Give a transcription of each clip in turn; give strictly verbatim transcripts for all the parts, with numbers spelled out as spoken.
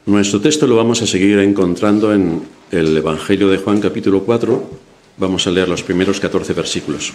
Nuestro texto lo vamos a seguir encontrando en el Evangelio de Juan, capítulo cuatro. Vamos a leer los primeros catorce versículos.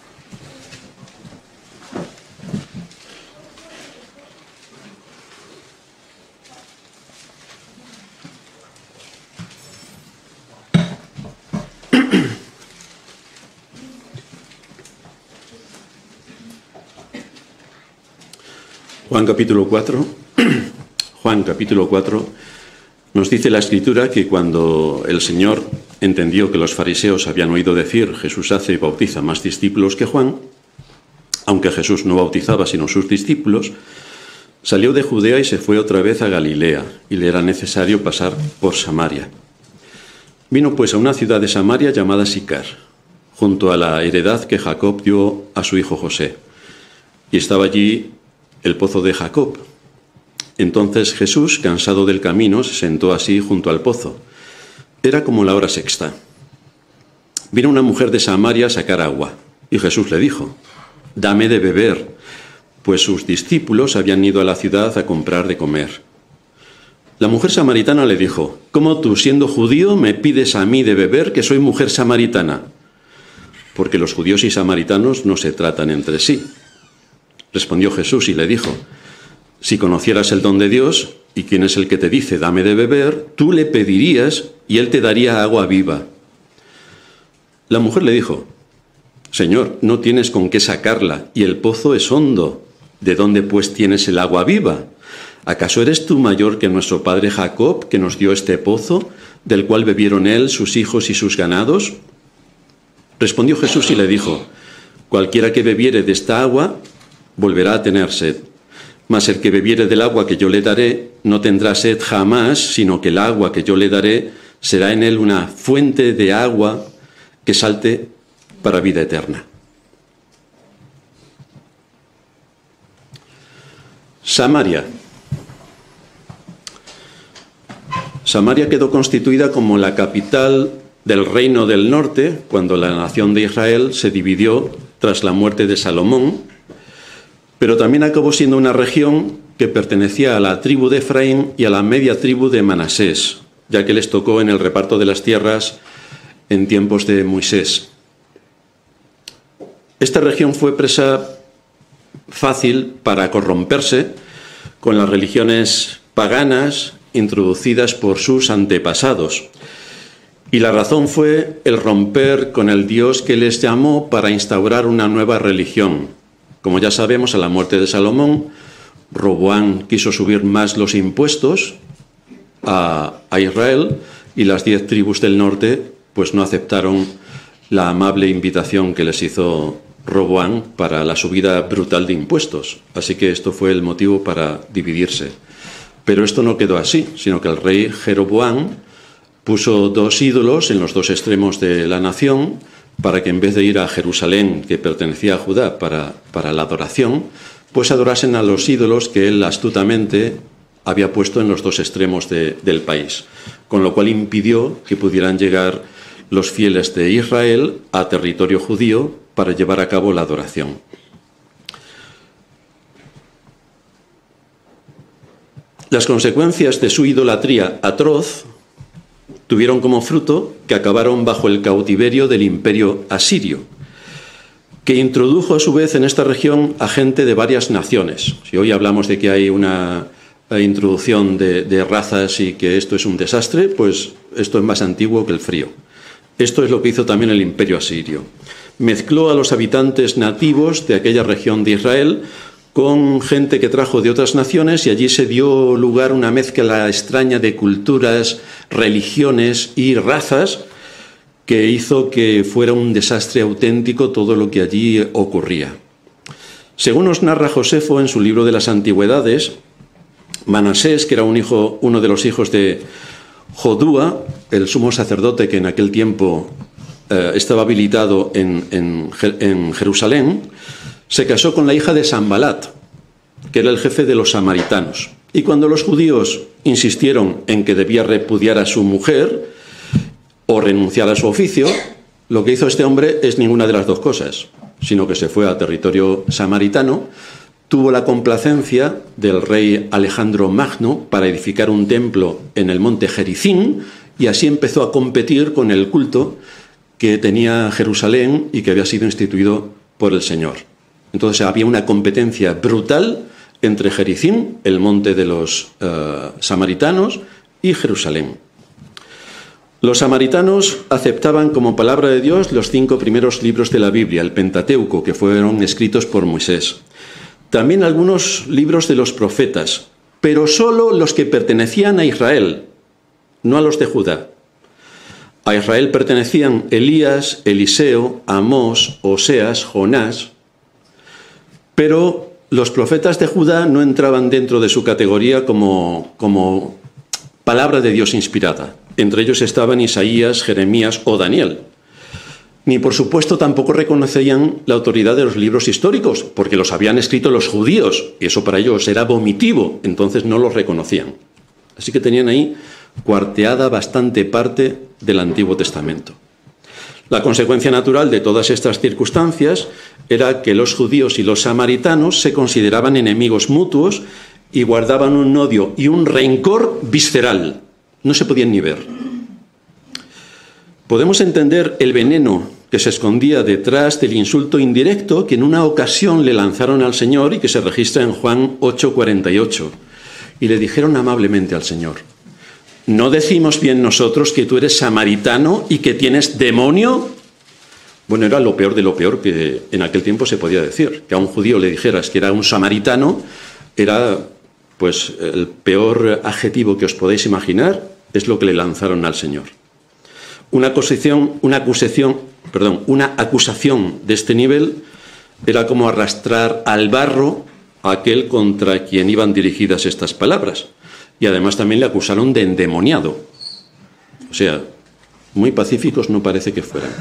Juan capítulo cuatro, Juan capítulo cuatro, nos dice la Escritura que cuando el Señor entendió que los fariseos habían oído decir Jesús hace y bautiza más discípulos que Juan, aunque Jesús no bautizaba sino sus discípulos, salió de Judea y se fue otra vez a Galilea, y le era necesario pasar por Samaria. Vino pues a una ciudad de Samaria llamada Sicar, junto a la heredad que Jacob dio a su hijo José, y estaba allí el pozo de Jacob. Entonces Jesús, cansado del camino, se sentó así junto al pozo. Era como la hora sexta. Vino una mujer de Samaria a sacar agua, y Jesús le dijo: «Dame de beber», pues sus discípulos habían ido a la ciudad a comprar de comer. La mujer samaritana le dijo: «¿Cómo tú, siendo judío, me pides a mí de beber, que soy mujer samaritana?», porque los judíos y samaritanos no se tratan entre sí. Respondió Jesús y le dijo: «Si conocieras el don de Dios y quién es el que te dice dame de beber, tú le pedirías y él te daría agua viva». La mujer le dijo: «Señor, no tienes con qué sacarla y el pozo es hondo. ¿De dónde pues tienes el agua viva? ¿Acaso eres tú mayor que nuestro padre Jacob, que nos dio este pozo, del cual bebieron él, sus hijos y sus ganados?» Respondió Jesús y le dijo: «Cualquiera que bebiere de esta agua volverá a tener sed, mas el que bebiere del agua que yo le daré no tendrá sed jamás, sino que el agua que yo le daré será en él una fuente de agua que salte para vida eterna». Samaria. Samaria quedó constituida como la capital del reino del norte cuando la nación de Israel se dividió tras la muerte de Salomón, pero también acabó siendo una región que pertenecía a la tribu de Efraín y a la media tribu de Manasés, ya que les tocó en el reparto de las tierras en tiempos de Moisés. Esta región fue presa fácil para corromperse con las religiones paganas introducidas por sus antepasados. Y la razón fue el romper con el Dios que les llamó para instaurar una nueva religión. Como ya sabemos, a la muerte de Salomón, Roboam quiso subir más los impuestos a, a Israel, y las diez tribus del norte pues no aceptaron la amable invitación que les hizo Roboam para la subida brutal de impuestos. Así que esto fue el motivo para dividirse. Pero esto no quedó así, sino que el rey Jeroboam puso dos ídolos en los dos extremos de la nación, para que en vez de ir a Jerusalén, que pertenecía a Judá, para, para la adoración, pues adorasen a los ídolos que él astutamente había puesto en los dos extremos de, del país, con lo cual impidió que pudieran llegar los fieles de Israel a territorio judío para llevar a cabo la adoración. Las consecuencias de su idolatría atroz tuvieron como fruto que acabaron bajo el cautiverio del imperio asirio, que introdujo a su vez en esta región a gente de varias naciones. Si hoy hablamos de que hay una introducción de, de razas y que esto es un desastre, pues esto es más antiguo que el frío. Esto es lo que hizo también el imperio asirio. Mezcló a los habitantes nativos de aquella región de Israel con gente que trajo de otras naciones, y allí se dio lugar una mezcla extraña de culturas, religiones y razas que hizo que fuera un desastre auténtico todo lo que allí ocurría. Según nos narra Josefo en su libro de las Antigüedades, Manasés, que era un hijo, uno de los hijos de Jodúa, el sumo sacerdote que en aquel tiempo eh, estaba habilitado en, en, en Jerusalén, se casó con la hija de Sanbalat, que era el jefe de los samaritanos. Y cuando los judíos insistieron en que debía repudiar a su mujer o renunciar a su oficio, lo que hizo este hombre es ninguna de las dos cosas, sino que se fue a territorio samaritano tuvo la complacencia del rey Alejandro Magno para edificar un templo en el monte Gerizim, y así empezó a competir con el culto que tenía Jerusalén y que había sido instituido por el Señor. Entonces había una competencia brutal entre Gerizim, el monte de los uh, samaritanos, y Jerusalén. Los samaritanos aceptaban como palabra de Dios los cinco primeros libros de la Biblia, el Pentateuco, que fueron escritos por Moisés. También algunos libros de los profetas, pero solo los que pertenecían a Israel, no a los de Judá. A Israel pertenecían Elías, Eliseo, Amós, Oseas, Jonás, pero los profetas de Judá no entraban dentro de su categoría como, como palabra de Dios inspirada. Entre ellos estaban Isaías, Jeremías o Daniel. Ni por supuesto tampoco reconocían la autoridad de los libros históricos, porque los habían escrito los judíos, y eso para ellos era vomitivo, entonces no los reconocían. Así que tenían ahí cuarteada bastante parte del Antiguo Testamento. La consecuencia natural de todas estas circunstancias era que los judíos y los samaritanos se consideraban enemigos mutuos y guardaban un odio y un rencor visceral. No se podían ni ver. Podemos entender el veneno que se escondía detrás del insulto indirecto que en una ocasión le lanzaron al Señor y que se registra en Juan ocho cuarenta y ocho. Y le dijeron amablemente al Señor: ¿no decimos bien nosotros que tú eres samaritano y que tienes demonio? Bueno, era lo peor de lo peor que en aquel tiempo se podía decir. Que a un judío le dijeras que era un samaritano era, pues, el peor adjetivo que os podéis imaginar, es lo que le lanzaron al Señor. Una acusación, una acusación, perdón, una acusación de este nivel era como arrastrar al barro a aquel contra quien iban dirigidas estas palabras. Y además también le acusaron de endemoniado. O sea, muy pacíficos no parece que fueran.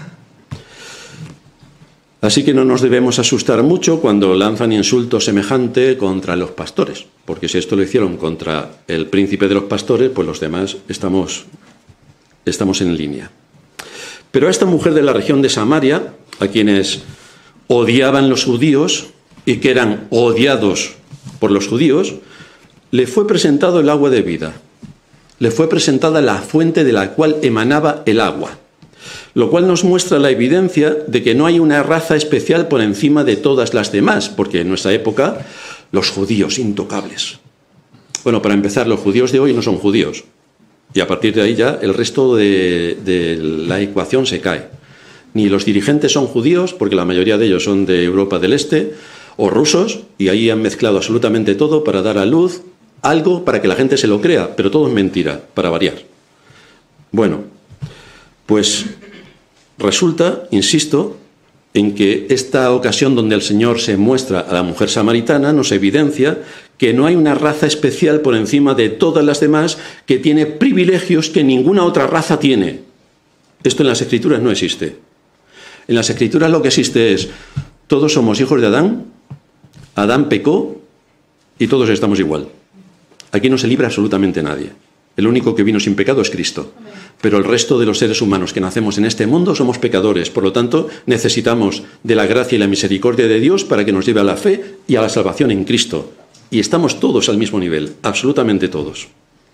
Así que no nos debemos asustar mucho cuando lanzan insultos semejante contra los pastores, porque si esto lo hicieron contra el príncipe de los pastores, pues los demás estamos, estamos en línea. Pero a esta mujer de la región de Samaria, a quienes odiaban los judíos y que eran odiados por los judíos, le fue presentado el agua de vida. Le fue presentada la fuente de la cual emanaba el agua, lo cual nos muestra la evidencia de que no hay una raza especial por encima de todas las demás, porque en nuestra época los judíos intocables. Bueno, para empezar, los judíos de hoy no son judíos, y a partir de ahí ya el resto de, de la ecuación se cae. Ni los dirigentes son judíos, porque la mayoría de ellos son de Europa del Este, o rusos, y ahí han mezclado absolutamente todo para dar a luz algo para que la gente se lo crea, pero todo es mentira, para variar. Bueno, pues resulta, insisto, en que esta ocasión donde el Señor se muestra a la mujer samaritana nos evidencia que no hay una raza especial por encima de todas las demás que tiene privilegios que ninguna otra raza tiene. Esto en las Escrituras no existe. En las Escrituras lo que existe es: todos somos hijos de Adán, Adán pecó y todos estamos igual. Aquí no se libra absolutamente nadie. El único que vino sin pecado es Cristo. Pero el resto de los seres humanos que nacemos en este mundo somos pecadores. Por lo tanto, necesitamos de la gracia y la misericordia de Dios para que nos lleve a la fe y a la salvación en Cristo. Y estamos todos al mismo nivel, absolutamente todos.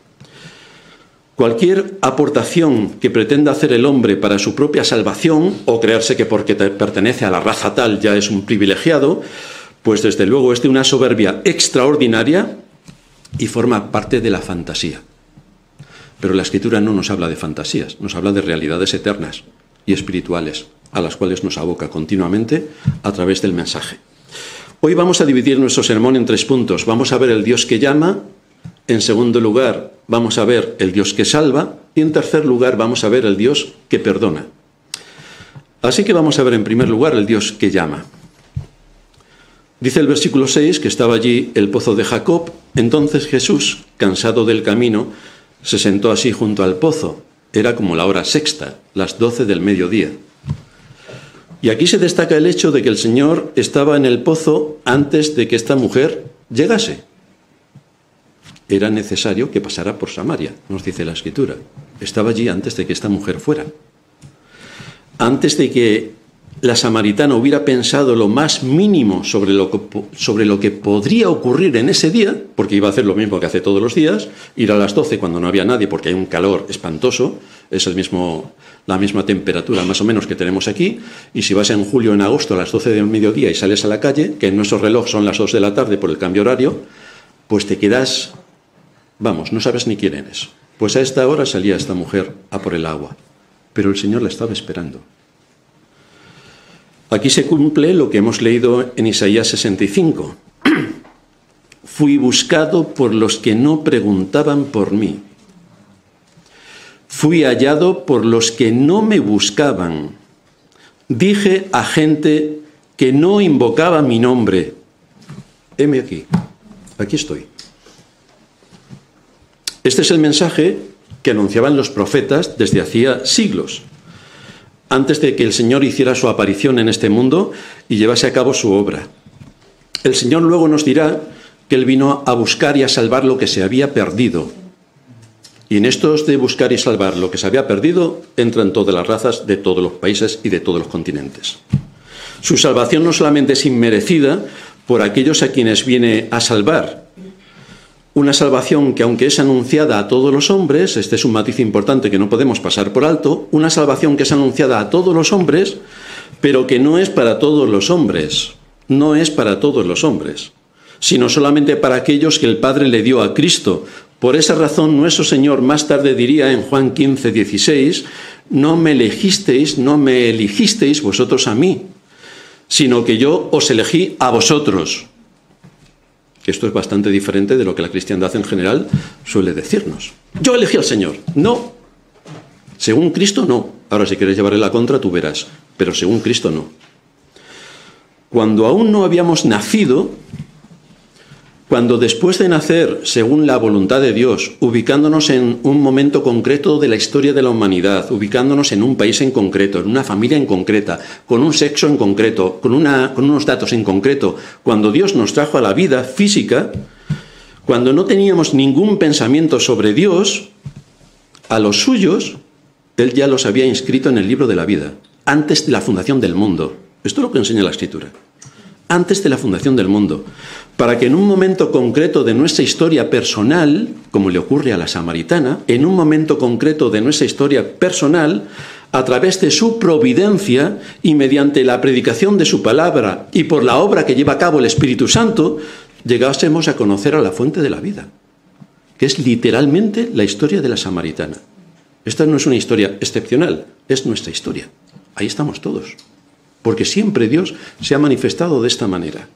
Cualquier aportación que pretenda hacer el hombre para su propia salvación, o creerse que porque pertenece a la raza tal ya es un privilegiado, pues desde luego es de una soberbia extraordinaria y forma parte de la fantasía. Pero la Escritura no nos habla de fantasías, nos habla de realidades eternas y espirituales, a las cuales nos aboca continuamente a través del mensaje. Hoy vamos a dividir nuestro sermón en tres puntos. Vamos a ver el Dios que llama, en segundo lugar vamos a ver el Dios que salva, y en tercer lugar vamos a ver el Dios que perdona. Así que vamos a ver en primer lugar el Dios que llama. Dice el versículo seis que estaba allí el pozo de Jacob. Entonces Jesús, cansado del camino, se sentó así junto al pozo. Era como la hora sexta, las doce del mediodía. Y aquí se destaca el hecho de que el Señor estaba en el pozo antes de que esta mujer llegase. Era necesario que pasara por Samaria, nos dice la Escritura. Estaba allí antes de que esta mujer fuera. Antes de que la samaritana hubiera pensado lo más mínimo sobre lo, que, sobre lo que podría ocurrir en ese día, porque iba a hacer lo mismo que hace todos los días, ir a las doce cuando no había nadie porque hay un calor espantoso, es el mismo, la misma temperatura más o menos que tenemos aquí, y si vas en julio o en agosto a las doce del mediodía y sales a la calle, que en nuestro reloj son las dos de la tarde por el cambio horario, pues te quedas, vamos, no sabes ni quién eres. Pues a esta hora salía esta mujer a por el agua, pero el Señor la estaba esperando. Aquí se cumple lo que hemos leído en Isaías sesenta y cinco. Fui buscado por los que no preguntaban por mí. Fui hallado por los que no me buscaban. Dije a gente que no invocaba mi nombre. Heme aquí, aquí estoy. Este es el mensaje que anunciaban los profetas desde hacía siglos, antes de que el Señor hiciera su aparición en este mundo y llevase a cabo su obra. El Señor luego nos dirá que Él vino a buscar y a salvar lo que se había perdido. Y en estos de buscar y salvar lo que se había perdido entran todas las razas de todos los países y de todos los continentes. Su salvación no solamente es inmerecida por aquellos a quienes viene a salvar, una salvación que, aunque es anunciada a todos los hombres, este es un matiz importante que no podemos pasar por alto, una salvación que es anunciada a todos los hombres, pero que no es para todos los hombres, no es para todos los hombres, sino solamente para aquellos que el Padre le dio a Cristo. Por esa razón, nuestro Señor más tarde diría en Juan quince, dieciséis, no me elegisteis, no me eligisteis vosotros a mí, sino que yo os elegí a vosotros. Esto es bastante diferente de lo que la cristiandad en general suele decirnos. Yo elegí al Señor. No. Según Cristo, no. Ahora, si quieres llevarle la contra, tú verás. Pero según Cristo, no. Cuando aún no habíamos nacido, cuando después de nacer, según la voluntad de Dios, ubicándonos en un momento concreto de la historia de la humanidad, ubicándonos en un país en concreto, en una familia en concreta, con un sexo en concreto, con, una, con unos datos en concreto, cuando Dios nos trajo a la vida física, cuando no teníamos ningún pensamiento sobre Dios, a los suyos, Él ya los había inscrito en el libro de la vida, antes de la fundación del mundo. Esto es lo que enseña la Escritura. Antes de la fundación del mundo, para que en un momento concreto de nuestra historia personal, como le ocurre a la samaritana, en un momento concreto de nuestra historia personal, a través de su providencia y mediante la predicación de su palabra y por la obra que lleva a cabo el Espíritu Santo, llegásemos a conocer a la fuente de la vida, que es literalmente la historia de la samaritana. Esta no es una historia excepcional, es nuestra historia. Ahí estamos todos. Porque siempre Dios se ha manifestado de esta manera.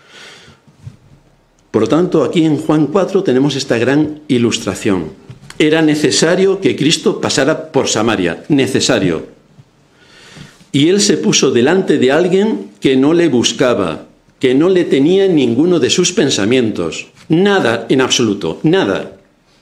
Por lo tanto, aquí en Juan cuatro tenemos esta gran ilustración. Era necesario que Cristo pasara por Samaria, necesario. Y Él se puso delante de alguien que no le buscaba, que no le tenía en ninguno de sus pensamientos. Nada en absoluto, nada.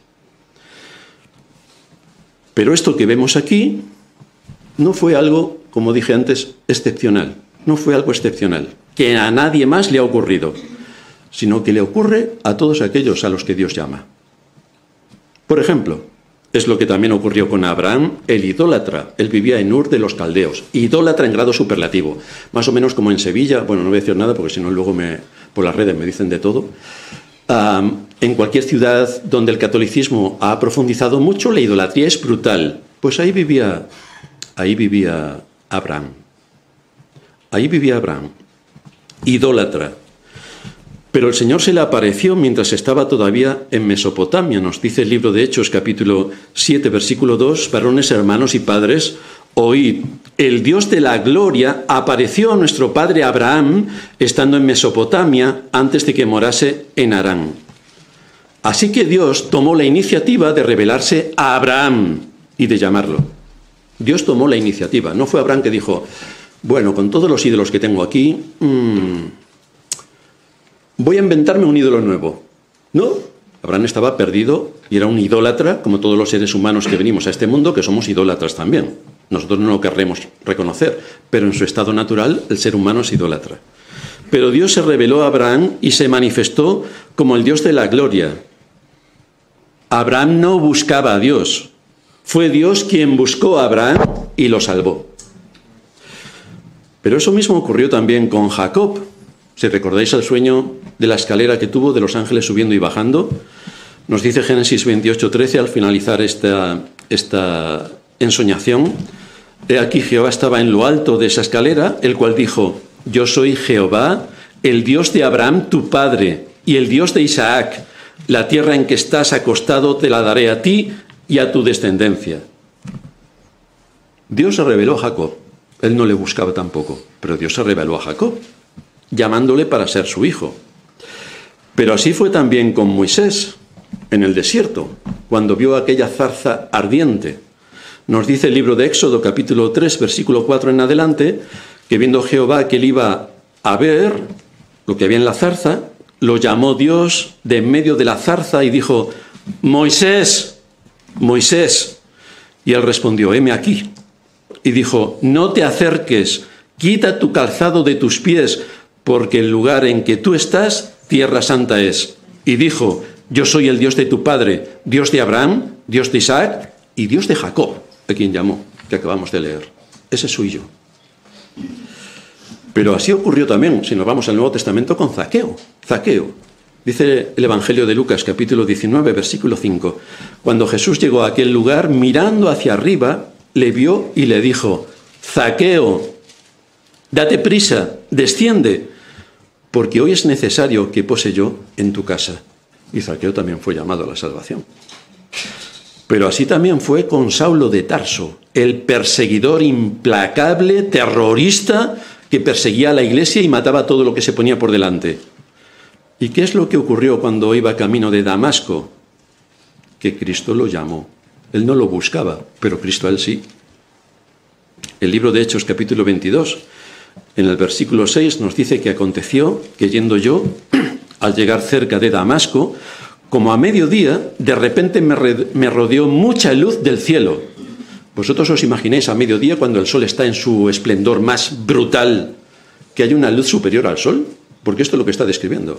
Pero esto que vemos aquí no fue algo, como dije antes, excepcional. No fue algo excepcional, que a nadie más le ha ocurrido, sino que le ocurre a todos aquellos a los que Dios llama. Por ejemplo, es lo que también ocurrió con Abraham, el idólatra. Él vivía en Ur de los Caldeos, idólatra en grado superlativo. Más o menos como en Sevilla, bueno, no voy a decir nada porque si no luego me, por las redes me dicen de todo. Um, en cualquier ciudad donde el catolicismo ha profundizado mucho, la idolatría es brutal. Pues ahí vivía, ahí vivía Abraham. Ahí vivía Abraham, idólatra. Pero el Señor se le apareció mientras estaba todavía en Mesopotamia. Nos dice el libro de Hechos, capítulo siete, versículo dos, varones, hermanos y padres, oíd, el Dios de la gloria apareció a nuestro padre Abraham estando en Mesopotamia antes de que morase en Harán. Así que Dios tomó la iniciativa de revelarse a Abraham y de llamarlo. Dios tomó la iniciativa. No fue Abraham que dijo, bueno, con todos los ídolos que tengo aquí, mmm, voy a inventarme un ídolo nuevo. No, Abraham estaba perdido y era un idólatra, como todos los seres humanos que venimos a este mundo, que somos idólatras también. Nosotros no lo querremos reconocer, pero en su estado natural el ser humano es idólatra. Pero Dios se reveló a Abraham y se manifestó como el Dios de la gloria. Abraham no buscaba a Dios, fue Dios quien buscó a Abraham y lo salvó. Pero eso mismo ocurrió también con Jacob. Si recordáis el sueño de la escalera que tuvo de los ángeles subiendo y bajando, nos dice Génesis veintiocho trece al finalizar esta, esta ensoñación: he aquí Jehová estaba en lo alto de esa escalera, el cual dijo: yo soy Jehová, el Dios de Abraham tu padre, y el Dios de Isaac. La tierra en que estás acostado te la daré a ti y a tu descendencia. Dios se reveló a Jacob. Él no le buscaba tampoco, pero Dios se reveló a Jacob, llamándole para ser su hijo. Pero así fue también con Moisés, en el desierto, cuando vio aquella zarza ardiente. Nos dice el libro de Éxodo, capítulo tres, versículo cuatro en adelante, que viendo Jehová que él iba a ver lo que había en la zarza, lo llamó Dios de en medio de la zarza y dijo: Moisés, Moisés. Y él respondió: heme aquí. Y dijo: no te acerques, quita tu calzado de tus pies, porque el lugar en que tú estás, tierra santa es. Y dijo: yo soy el Dios de tu padre, Dios de Abraham, Dios de Isaac y Dios de Jacob, a quien llamó, que acabamos de leer. Ese soy yo. Pero así ocurrió también, si nos vamos al Nuevo Testamento, con Zaqueo. Zaqueo. Dice el Evangelio de Lucas, capítulo diecinueve, versículo cinco. Cuando Jesús llegó a aquel lugar, mirando hacia arriba, le vio y le dijo: Zaqueo, date prisa, desciende, porque hoy es necesario que pose yo en tu casa. Y Zaqueo también fue llamado a la salvación. Pero así también fue con Saulo de Tarso, el perseguidor implacable, terrorista, que perseguía a la iglesia y mataba todo lo que se ponía por delante. ¿Y qué es lo que ocurrió cuando iba camino de Damasco? Que Cristo lo llamó. Él no lo buscaba, pero Cristo a él sí. El libro de Hechos, capítulo veintidós, en el versículo seis, nos dice que aconteció que yendo yo, al llegar cerca de Damasco, como a mediodía, de repente me, re- me rodeó mucha luz del cielo. ¿Vosotros os imagináis a mediodía, cuando el sol está en su esplendor más brutal, que hay una luz superior al sol? Porque esto es lo que está describiendo.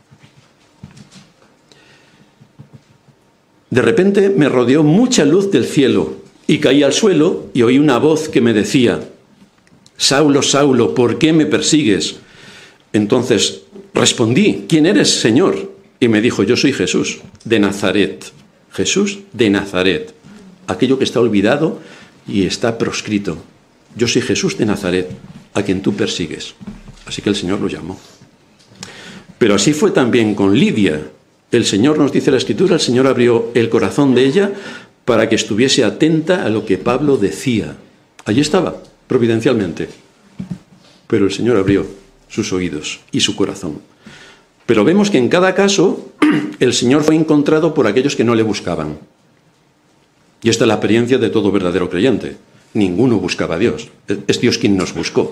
De repente me rodeó mucha luz del cielo y caí al suelo y oí una voz que me decía: Saulo, Saulo, ¿por qué me persigues? Entonces respondí: ¿quién eres, Señor? Y me dijo: yo soy Jesús de Nazaret. Jesús de Nazaret. Aquello que está olvidado y está proscrito. Yo soy Jesús de Nazaret, a quien tú persigues. Así que el Señor lo llamó. Pero así fue también con Lidia. El Señor, nos dice la Escritura, el Señor abrió el corazón de ella para que estuviese atenta a lo que Pablo decía. Allí estaba, providencialmente. Pero el Señor abrió sus oídos y su corazón. Pero vemos que en cada caso el Señor fue encontrado por aquellos que no le buscaban. Y esta es la experiencia de todo verdadero creyente. Ninguno buscaba a Dios. Es Dios quien nos buscó.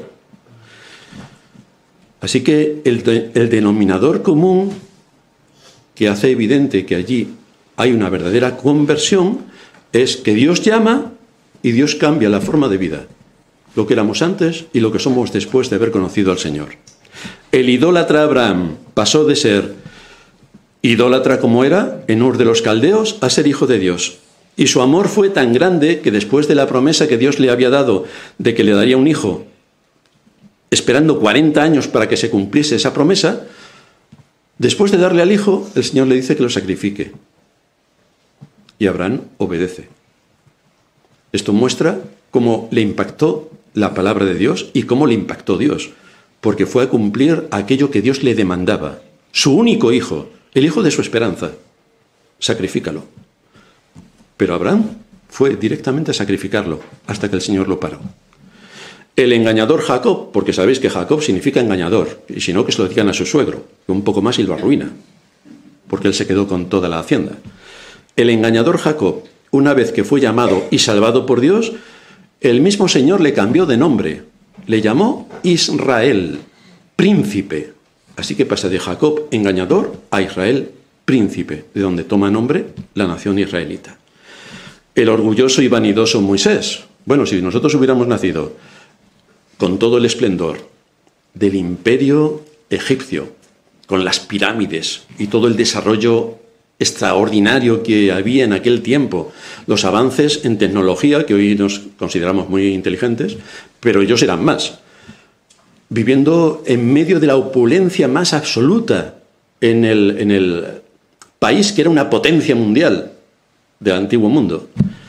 Así que el, de, el denominador común que hace evidente que allí hay una verdadera conversión es que Dios llama y Dios cambia la forma de vida. Lo que éramos antes y lo que somos después de haber conocido al Señor. El idólatra Abraham pasó de ser idólatra como era en Ur de los Caldeos a ser hijo de Dios. Y su amor fue tan grande que después de la promesa que Dios le había dado de que le daría un hijo, esperando cuarenta años para que se cumpliese esa promesa, después de darle al hijo, el Señor le dice que lo sacrifique. Y Abraham obedece. Esto muestra cómo le impactó la palabra de Dios y cómo le impactó Dios, porque fue a cumplir aquello que Dios le demandaba. Su único hijo, el hijo de su esperanza. Sacrifícalo. Pero Abraham fue directamente a sacrificarlo hasta que el Señor lo paró. El engañador Jacob, porque sabéis que Jacob significa engañador, y si no, que se lo digan a su suegro, que un poco más y lo arruina, porque él se quedó con toda la hacienda. El engañador Jacob, una vez que fue llamado y salvado por Dios, el mismo Señor le cambió de nombre, le llamó Israel, príncipe. Así que pasa de Jacob, engañador, a Israel, príncipe, de donde toma nombre la nación israelita. El orgulloso y vanidoso Moisés. Bueno, si nosotros hubiéramos nacido con todo el esplendor del imperio egipcio, con las pirámides y todo el desarrollo extraordinario que había en aquel tiempo, los avances en tecnología, que hoy nos consideramos muy inteligentes, pero ellos eran más. viviendo en medio de la opulencia más absoluta en el, en el país que era una potencia mundial del antiguo mundo,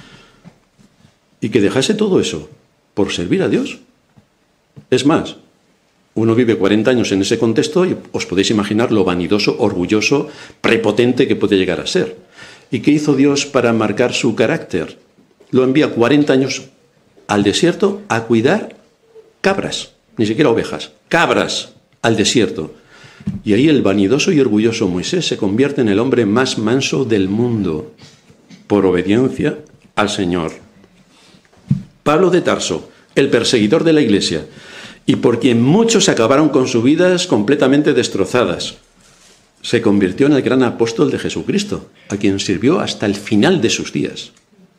y que dejase todo eso por servir a Dios. Es más, uno vive cuarenta años en ese contexto y os podéis imaginar lo vanidoso, orgulloso, prepotente que puede llegar a ser. ¿Y qué hizo Dios para marcar su carácter? Lo envía cuarenta años al desierto a cuidar cabras, ni siquiera ovejas, cabras al desierto. Y ahí el vanidoso y orgulloso Moisés se convierte en el hombre más manso del mundo por obediencia al Señor. Pablo de Tarso, el perseguidor de la iglesia, y por quien muchos acabaron con sus vidas completamente destrozadas, se convirtió en el gran apóstol de Jesucristo, a quien sirvió hasta el final de sus días.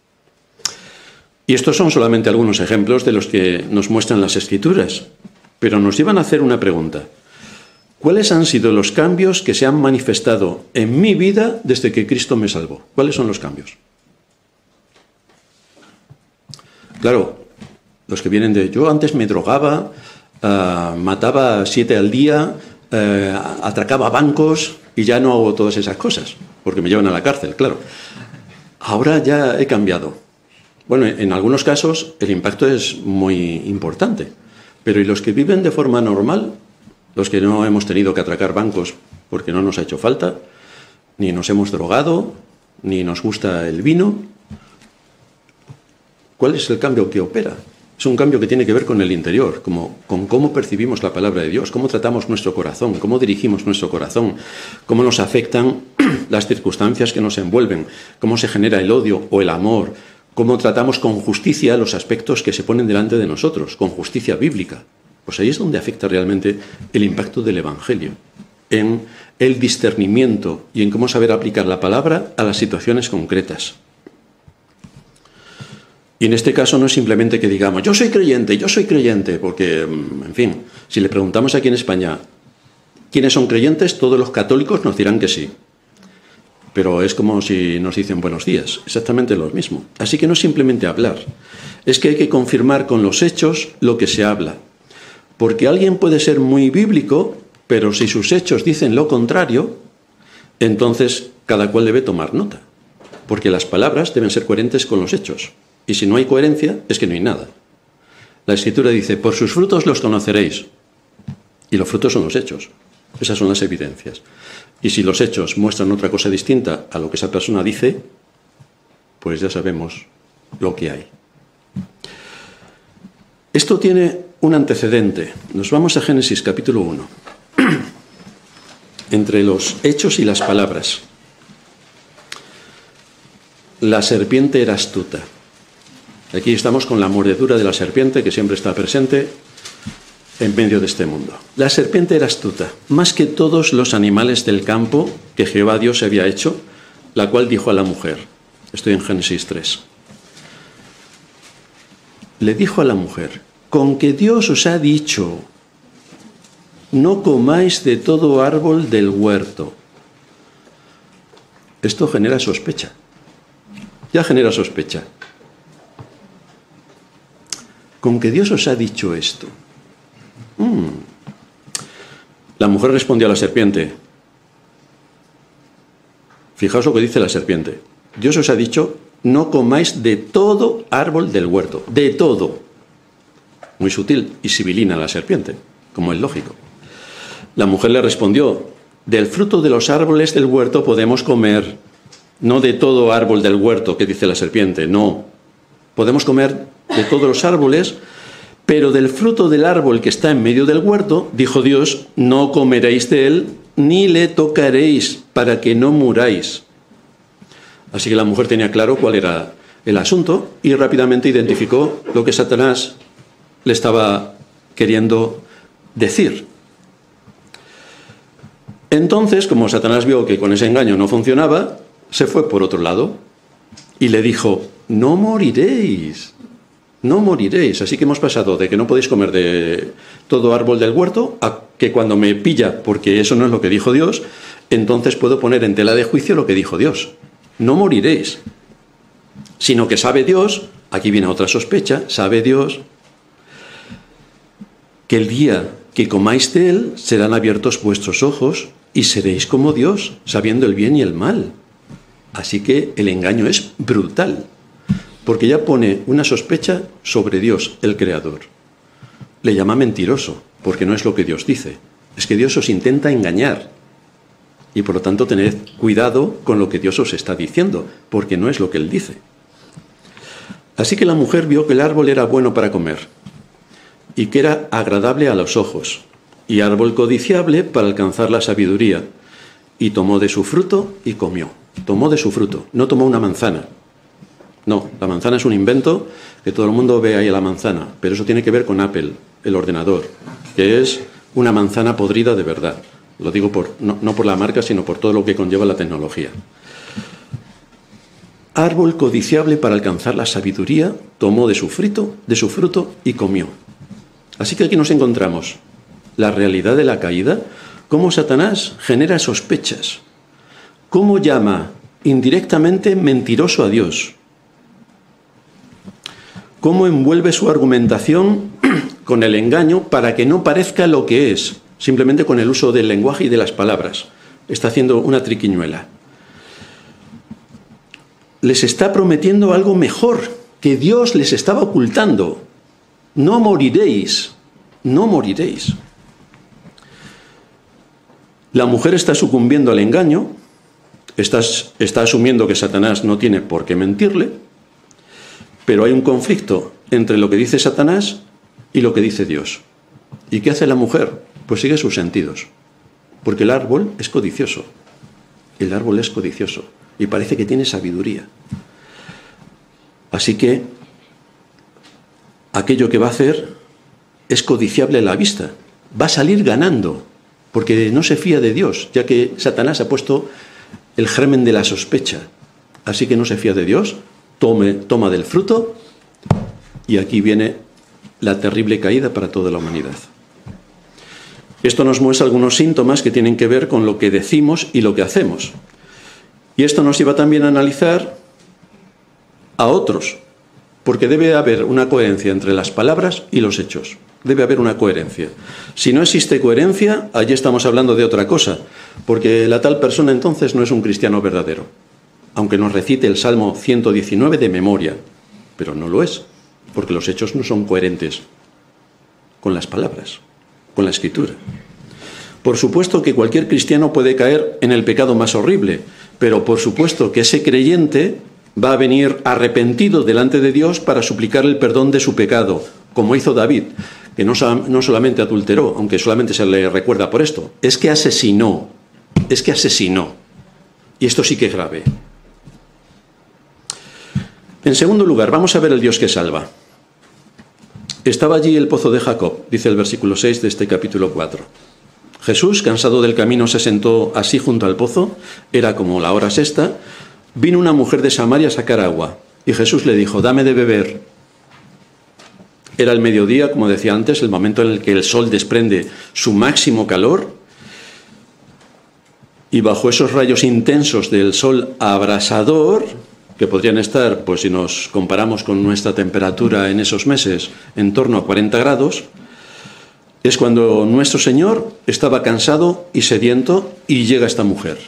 Y estos son solamente algunos ejemplos de los que nos muestran las Escrituras, pero nos llevan a hacer una pregunta. ¿Cuáles han sido los cambios que se han manifestado en mi vida desde que Cristo me salvó? ¿Cuáles son los cambios? Claro, los que vienen de yo antes me drogaba, uh, mataba siete al día, uh, atracaba bancos y ya no hago todas esas cosas, porque me llevan a la cárcel, claro. Ahora ya he cambiado. Bueno, en algunos casos el impacto es muy importante, pero ¿y los que viven de forma normal? Los que no hemos tenido que atracar bancos porque no nos ha hecho falta, ni nos hemos drogado, ni nos gusta el vino. ¿Cuál es el cambio que opera? Es un cambio que tiene que ver con el interior, como, con cómo percibimos la palabra de Dios, cómo tratamos nuestro corazón, cómo dirigimos nuestro corazón, cómo nos afectan las circunstancias que nos envuelven, cómo se genera el odio o el amor, cómo tratamos con justicia los aspectos que se ponen delante de nosotros, con justicia bíblica. Pues ahí es donde afecta realmente el impacto del Evangelio, en el discernimiento y en cómo saber aplicar la palabra a las situaciones concretas. Y en este caso no es simplemente que digamos, yo soy creyente, yo soy creyente, porque, en fin, si le preguntamos aquí en España, ¿quiénes son creyentes? Todos los católicos nos dirán que sí. Pero es como si nos dicen buenos días, exactamente lo mismo. Así que no es simplemente hablar, es que hay que confirmar con los hechos lo que se habla. Porque alguien puede ser muy bíblico, pero si sus hechos dicen lo contrario, entonces cada cual debe tomar nota. Porque las palabras deben ser coherentes con los hechos. Y si no hay coherencia, es que no hay nada. La Escritura dice, por sus frutos los conoceréis. Y los frutos son los hechos. Esas son las evidencias. Y si los hechos muestran otra cosa distinta a lo que esa persona dice, pues ya sabemos lo que hay. Esto tiene un antecedente. Nos vamos a Génesis capítulo uno. Entre los hechos y las palabras. La serpiente era astuta. Aquí estamos con la mordedura de la serpiente que siempre está presente en medio de este mundo. La serpiente era astuta, más que todos los animales del campo que Jehová Dios había hecho, la cual dijo a la mujer. Estoy en Génesis tres. Le dijo a la mujer, con que Dios os ha dicho, no comáis de todo árbol del huerto. Esto genera sospecha. Ya genera sospecha. Con que Dios os ha dicho esto. Mm. La mujer respondió a la serpiente. Fijaos lo que dice la serpiente. Dios os ha dicho, no comáis de todo árbol del huerto. De todo. Muy sutil y sibilina la serpiente, como es lógico. La mujer le respondió, del fruto de los árboles del huerto podemos comer, no de todo árbol del huerto, que dice la serpiente, no. Podemos comer de todos los árboles, pero del fruto del árbol que está en medio del huerto, dijo Dios, no comeréis de él, ni le tocaréis, para que no muráis. Así que la mujer tenía claro cuál era el asunto y rápidamente identificó lo que Satanás le estaba queriendo decir. Entonces, como Satanás vio que con ese engaño no funcionaba, se fue por otro lado y le dijo, no moriréis, no moriréis. Así que hemos pasado de que no podéis comer de todo árbol del huerto a que cuando me pilla, porque eso no es lo que dijo Dios, entonces puedo poner en tela de juicio lo que dijo Dios. No moriréis, sino que sabe Dios, aquí viene otra sospecha, sabe Dios que el día que comáis de él serán abiertos vuestros ojos y seréis como Dios, sabiendo el bien y el mal. Así que el engaño es brutal, porque ya pone una sospecha sobre Dios, el Creador. Le llama mentiroso, porque no es lo que Dios dice. Es que Dios os intenta engañar. Y por lo tanto tened cuidado con lo que Dios os está diciendo, porque no es lo que Él dice. Así que la mujer vio que el árbol era bueno para comer, y que era agradable a los ojos, y árbol codiciable para alcanzar la sabiduría, y tomó de su fruto y comió. Tomó de su fruto, no tomó una manzana. No, la manzana es un invento que todo el mundo ve ahí a la manzana, pero eso tiene que ver con Apple, el ordenador, que es una manzana podrida de verdad. Lo digo por, no, no por la marca, sino por todo lo que conlleva la tecnología. Árbol codiciable para alcanzar la sabiduría, tomó de su fruto, de su fruto y comió. Así que aquí nos encontramos la realidad de la caída, cómo Satanás genera sospechas, cómo llama indirectamente mentiroso a Dios, cómo envuelve su argumentación con el engaño para que no parezca lo que es, simplemente con el uso del lenguaje y de las palabras. Está haciendo una triquiñuela. Les está prometiendo algo mejor, que Dios les estaba ocultando. No moriréis, no moriréis. La mujer está sucumbiendo al engaño, está, está asumiendo que Satanás no tiene por qué mentirle, pero hay un conflicto entre lo que dice Satanás y lo que dice Dios. ¿Y qué hace la mujer? Pues sigue sus sentidos, porque el árbol es codicioso, el árbol es codicioso y parece que tiene sabiduría. Así que aquello que va a hacer es codiciable a la vista, va a salir ganando, porque no se fía de Dios, ya que Satanás ha puesto el germen de la sospecha. Así que no se fía de Dios, tome, toma del fruto, y aquí viene la terrible caída para toda la humanidad. Esto nos muestra algunos síntomas que tienen que ver con lo que decimos y lo que hacemos. Y esto nos lleva también a analizar a otros, porque debe haber una coherencia entre las palabras y los hechos. Debe haber una coherencia. Si no existe coherencia, allí estamos hablando de otra cosa, porque la tal persona entonces no es un cristiano verdadero, aunque nos recite el Salmo ciento diecinueve de memoria, pero no lo es, porque los hechos no son coherentes con las palabras, con la Escritura. Por supuesto que cualquier cristiano puede caer en el pecado más horrible, pero por supuesto que ese creyente va a venir arrepentido delante de Dios para suplicar el perdón de su pecado, como hizo David, que no, no solamente adulteró, aunque solamente se le recuerda por esto, es que asesinó, es que asesinó. Y esto sí que es grave. En segundo lugar, vamos a ver el Dios que salva. Estaba allí el pozo de Jacob, dice el versículo seis de este capítulo cuatro. Jesús, cansado del camino, se sentó así junto al pozo, era como la hora sexta. Vino una mujer de Samaria a sacar agua, y Jesús le dijo, dame de beber. Era el mediodía, como decía antes, el momento en el que el sol desprende su máximo calor, y bajo esos rayos intensos del sol abrasador, que podrían estar, pues si nos comparamos con nuestra temperatura en esos meses, en torno a cuarenta grados, es cuando nuestro Señor estaba cansado y sediento y llega esta mujer.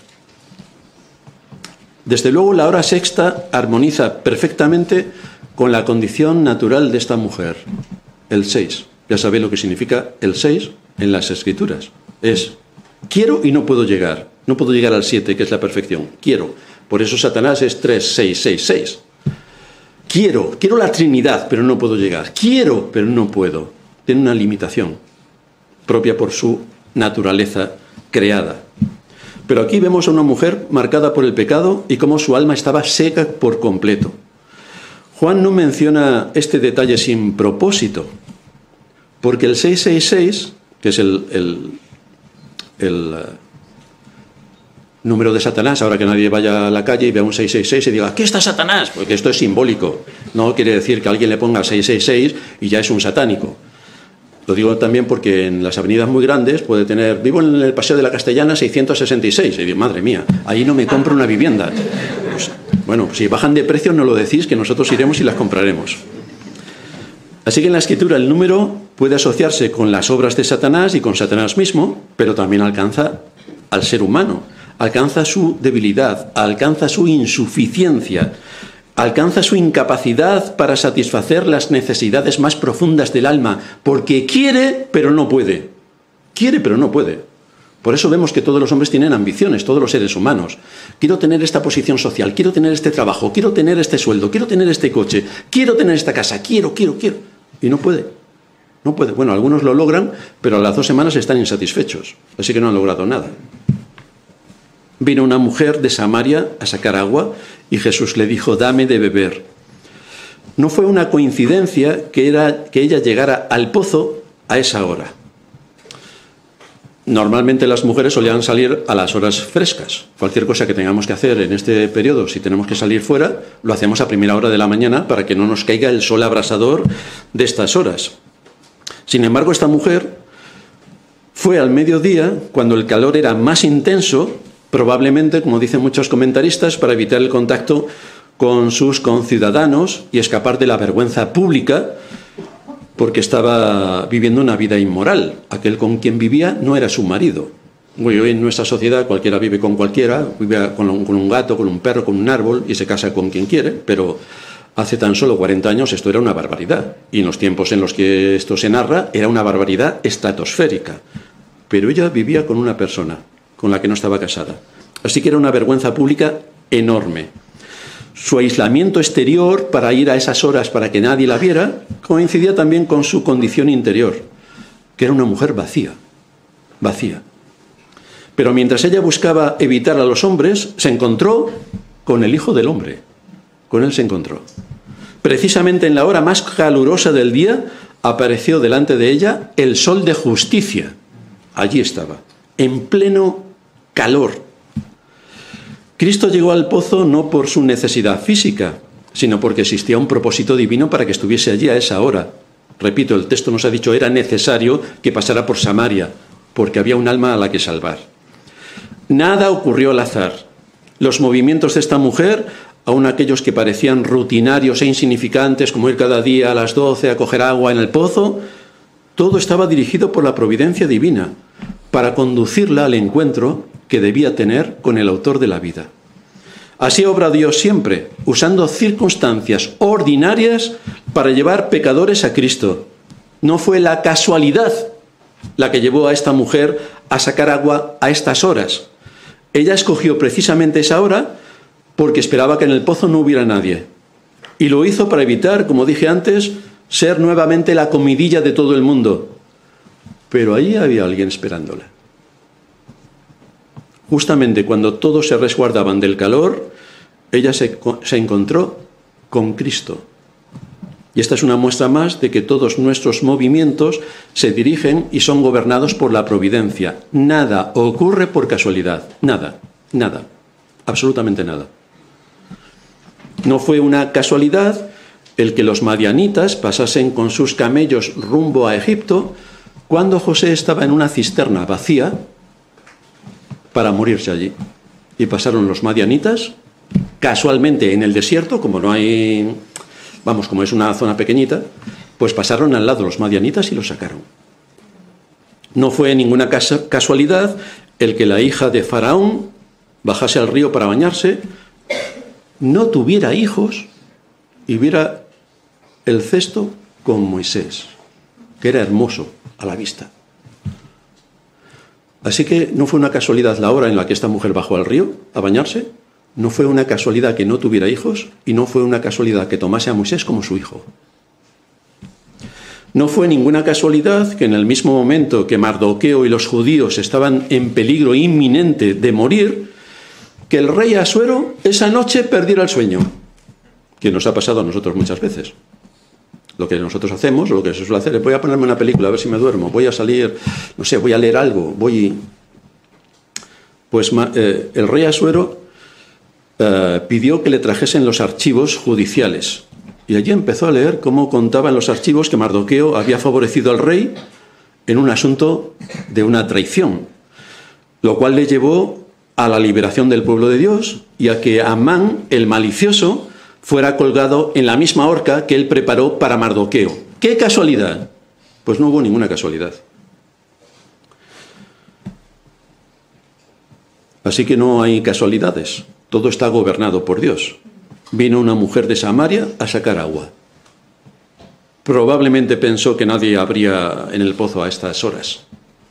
Desde luego la hora sexta armoniza perfectamente con la condición natural de esta mujer, el seis. Ya sabéis lo que significa el seis en las Escrituras. Es, quiero y no puedo llegar. No puedo llegar al siete, que es la perfección. Quiero. Por eso Satanás es tres, seis, seis, seis. Quiero, quiero la Trinidad, pero no puedo llegar. Quiero, pero no puedo. Tiene una limitación propia por su naturaleza creada. Pero aquí vemos a una mujer marcada por el pecado y cómo su alma estaba seca por completo. Juan no menciona este detalle sin propósito, porque el seiscientos sesenta y seis, que es el, el, el uh, número de Satanás, ahora que nadie vaya a la calle y vea un seiscientos sesenta y seis y diga, aquí está Satanás, porque esto es simbólico. No quiere decir que alguien le ponga seiscientos sesenta y seis y ya es un satánico. Lo digo también porque en las avenidas muy grandes puede tener, vivo en el Paseo de la Castellana seiscientos sesenta y seis, y digo, madre mía, ahí no me compro una vivienda. Pues, bueno, si bajan de precio no lo decís, que nosotros iremos y las compraremos. Así que en la Escritura el número puede asociarse con las obras de Satanás y con Satanás mismo, pero también alcanza al ser humano, alcanza su debilidad, alcanza su insuficiencia, alcanza su incapacidad para satisfacer las necesidades más profundas del alma, porque quiere, pero no puede. Quiere, pero no puede. Por eso vemos que todos los hombres tienen ambiciones, todos los seres humanos. Quiero tener esta posición social, quiero tener este trabajo, quiero tener este sueldo, quiero tener este coche, quiero tener esta casa, quiero, quiero, quiero. Y no puede. No puede. Bueno, algunos lo logran, pero a las dos semanas están insatisfechos. Así que no han logrado nada. Vino una mujer de Samaria a sacar agua y Jesús le dijo, dame de beber. No fue una coincidencia que, era, que ella llegara al pozo a esa hora. Normalmente las mujeres solían salir a las horas frescas. Cualquier cosa que tengamos que hacer en este periodo, si tenemos que salir fuera, lo hacemos a primera hora de la mañana para que no nos caiga el sol abrasador de estas horas. Sin embargo, esta mujer fue al mediodía, cuando el calor era más intenso, probablemente, como dicen muchos comentaristas, para evitar el contacto con sus conciudadanos y escapar de la vergüenza pública, porque estaba viviendo una vida inmoral. Aquel con quien vivía no era su marido. Hoy en nuestra sociedad cualquiera vive con cualquiera, vive con un, con un gato, con un perro, con un árbol y se casa con quien quiere, pero hace tan solo cuarenta años esto era una barbaridad. Y en los tiempos en los que esto se narra era una barbaridad estratosférica. Pero ella vivía con una persona con la que no estaba casada. Así que era una vergüenza pública enorme. Su aislamiento exterior para ir a esas horas para que nadie la viera coincidía también con su condición interior, que era una mujer vacía, vacía. Pero mientras ella buscaba evitar a los hombres, se encontró con el Hijo del Hombre. Con él se encontró. Precisamente en la hora más calurosa del día apareció delante de ella el sol de justicia. Allí estaba, en pleno calor. Cristo llegó al pozo no por su necesidad física, sino porque existía un propósito divino para que estuviese allí a esa hora. Repito, el texto nos ha dicho era necesario que pasara por Samaria, porque había un alma a la que salvar. Nada ocurrió al azar. Los movimientos de esta mujer, aun aquellos que parecían rutinarios e insignificantes, como ir cada día a las doce a coger agua en el pozo, todo estaba dirigido por la providencia divina, para conducirla al encuentro que debía tener con el autor de la vida. Así obra Dios siempre, usando circunstancias ordinarias para llevar pecadores a Cristo. No fue la casualidad la que llevó a esta mujer a sacar agua a estas horas. Ella escogió precisamente esa hora porque esperaba que en el pozo no hubiera nadie. Y lo hizo para evitar, como dije antes, ser nuevamente la comidilla de todo el mundo. Pero allí había alguien esperándola. Justamente cuando todos se resguardaban del calor, ella se, se encontró con Cristo. Y esta es una muestra más de que todos nuestros movimientos se dirigen y son gobernados por la providencia. Nada ocurre por casualidad. Nada, nada, absolutamente nada. No fue una casualidad el que los madianitas pasasen con sus camellos rumbo a Egipto cuando José estaba en una cisterna vacía para morirse allí. Y pasaron los madianitas, casualmente en el desierto, como no hay, vamos, como es una zona pequeñita, pues pasaron al lado los madianitas y los sacaron. No fue ninguna casualidad el que la hija de Faraón bajase al río para bañarse, no tuviera hijos y viera el cesto con Moisés, que era hermoso a la vista. Así que no fue una casualidad la hora en la que esta mujer bajó al río a bañarse, no fue una casualidad que no tuviera hijos y no fue una casualidad que tomase a Moisés como su hijo. No fue ninguna casualidad que en el mismo momento que Mardoqueo y los judíos estaban en peligro inminente de morir, que el rey Asuero esa noche perdiera el sueño, que nos ha pasado a nosotros muchas veces. Lo que nosotros hacemos, lo que se suele hacer es voy a ponerme una película a ver si me duermo, voy a salir, no sé, voy a leer algo, voy... Pues eh, el rey Asuero eh, pidió que le trajesen los archivos judiciales. Y allí empezó a leer cómo contaban los archivos que Mardoqueo había favorecido al rey en un asunto de una traición, lo cual le llevó a la liberación del pueblo de Dios y a que Amán, el malicioso, fuera colgado en la misma horca que él preparó para Mardoqueo. ¿Qué casualidad? Pues no hubo ninguna casualidad. Así que no hay casualidades. Todo está gobernado por Dios. Vino una mujer de Samaria a sacar agua. Probablemente pensó que nadie habría en el pozo a estas horas.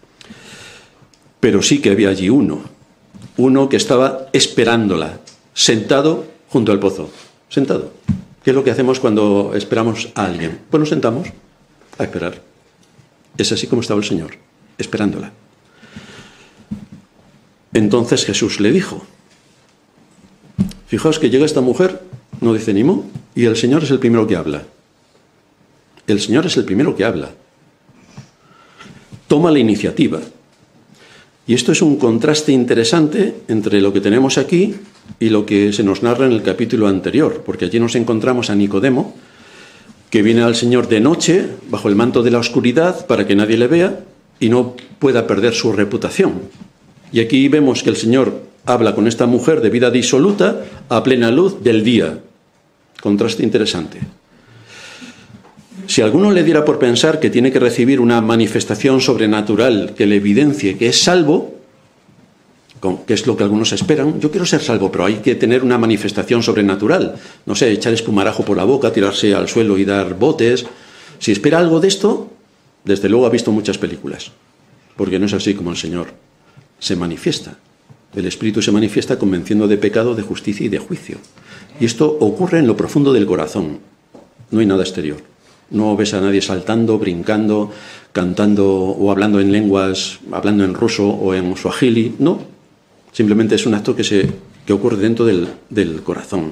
Pero sí que había allí uno. Uno que estaba esperándola, sentado junto al pozo. Sentado. ¿Qué es lo que hacemos cuando esperamos a alguien? Pues nos sentamos a esperar. Es así como estaba el Señor, esperándola. Entonces Jesús le dijo, fijaos que llega esta mujer, no dice ni mo, y el Señor es el primero que habla. El Señor es el primero que habla. Toma la iniciativa. Y esto es un contraste interesante entre lo que tenemos aquí y lo que se nos narra en el capítulo anterior, porque allí nos encontramos a Nicodemo, que viene al Señor de noche, bajo el manto de la oscuridad, para que nadie le vea y no pueda perder su reputación. Y aquí vemos que el Señor habla con esta mujer de vida disoluta a plena luz del día. Contraste interesante. Si alguno le diera por pensar que tiene que recibir una manifestación sobrenatural que le evidencie que es salvo, que es lo que algunos esperan, yo quiero ser salvo, pero hay que tener una manifestación sobrenatural. No sé, echar espumarajo por la boca, tirarse al suelo y dar botes. Si espera algo de esto, desde luego ha visto muchas películas, porque no es así como el Señor se manifiesta. El Espíritu se manifiesta convenciendo de pecado, de justicia y de juicio. Y esto ocurre en lo profundo del corazón. No hay nada exterior. No ves a nadie saltando, brincando, cantando o hablando en lenguas, hablando en ruso o en suajili. No. Simplemente es un acto que, se, que ocurre dentro del, del corazón.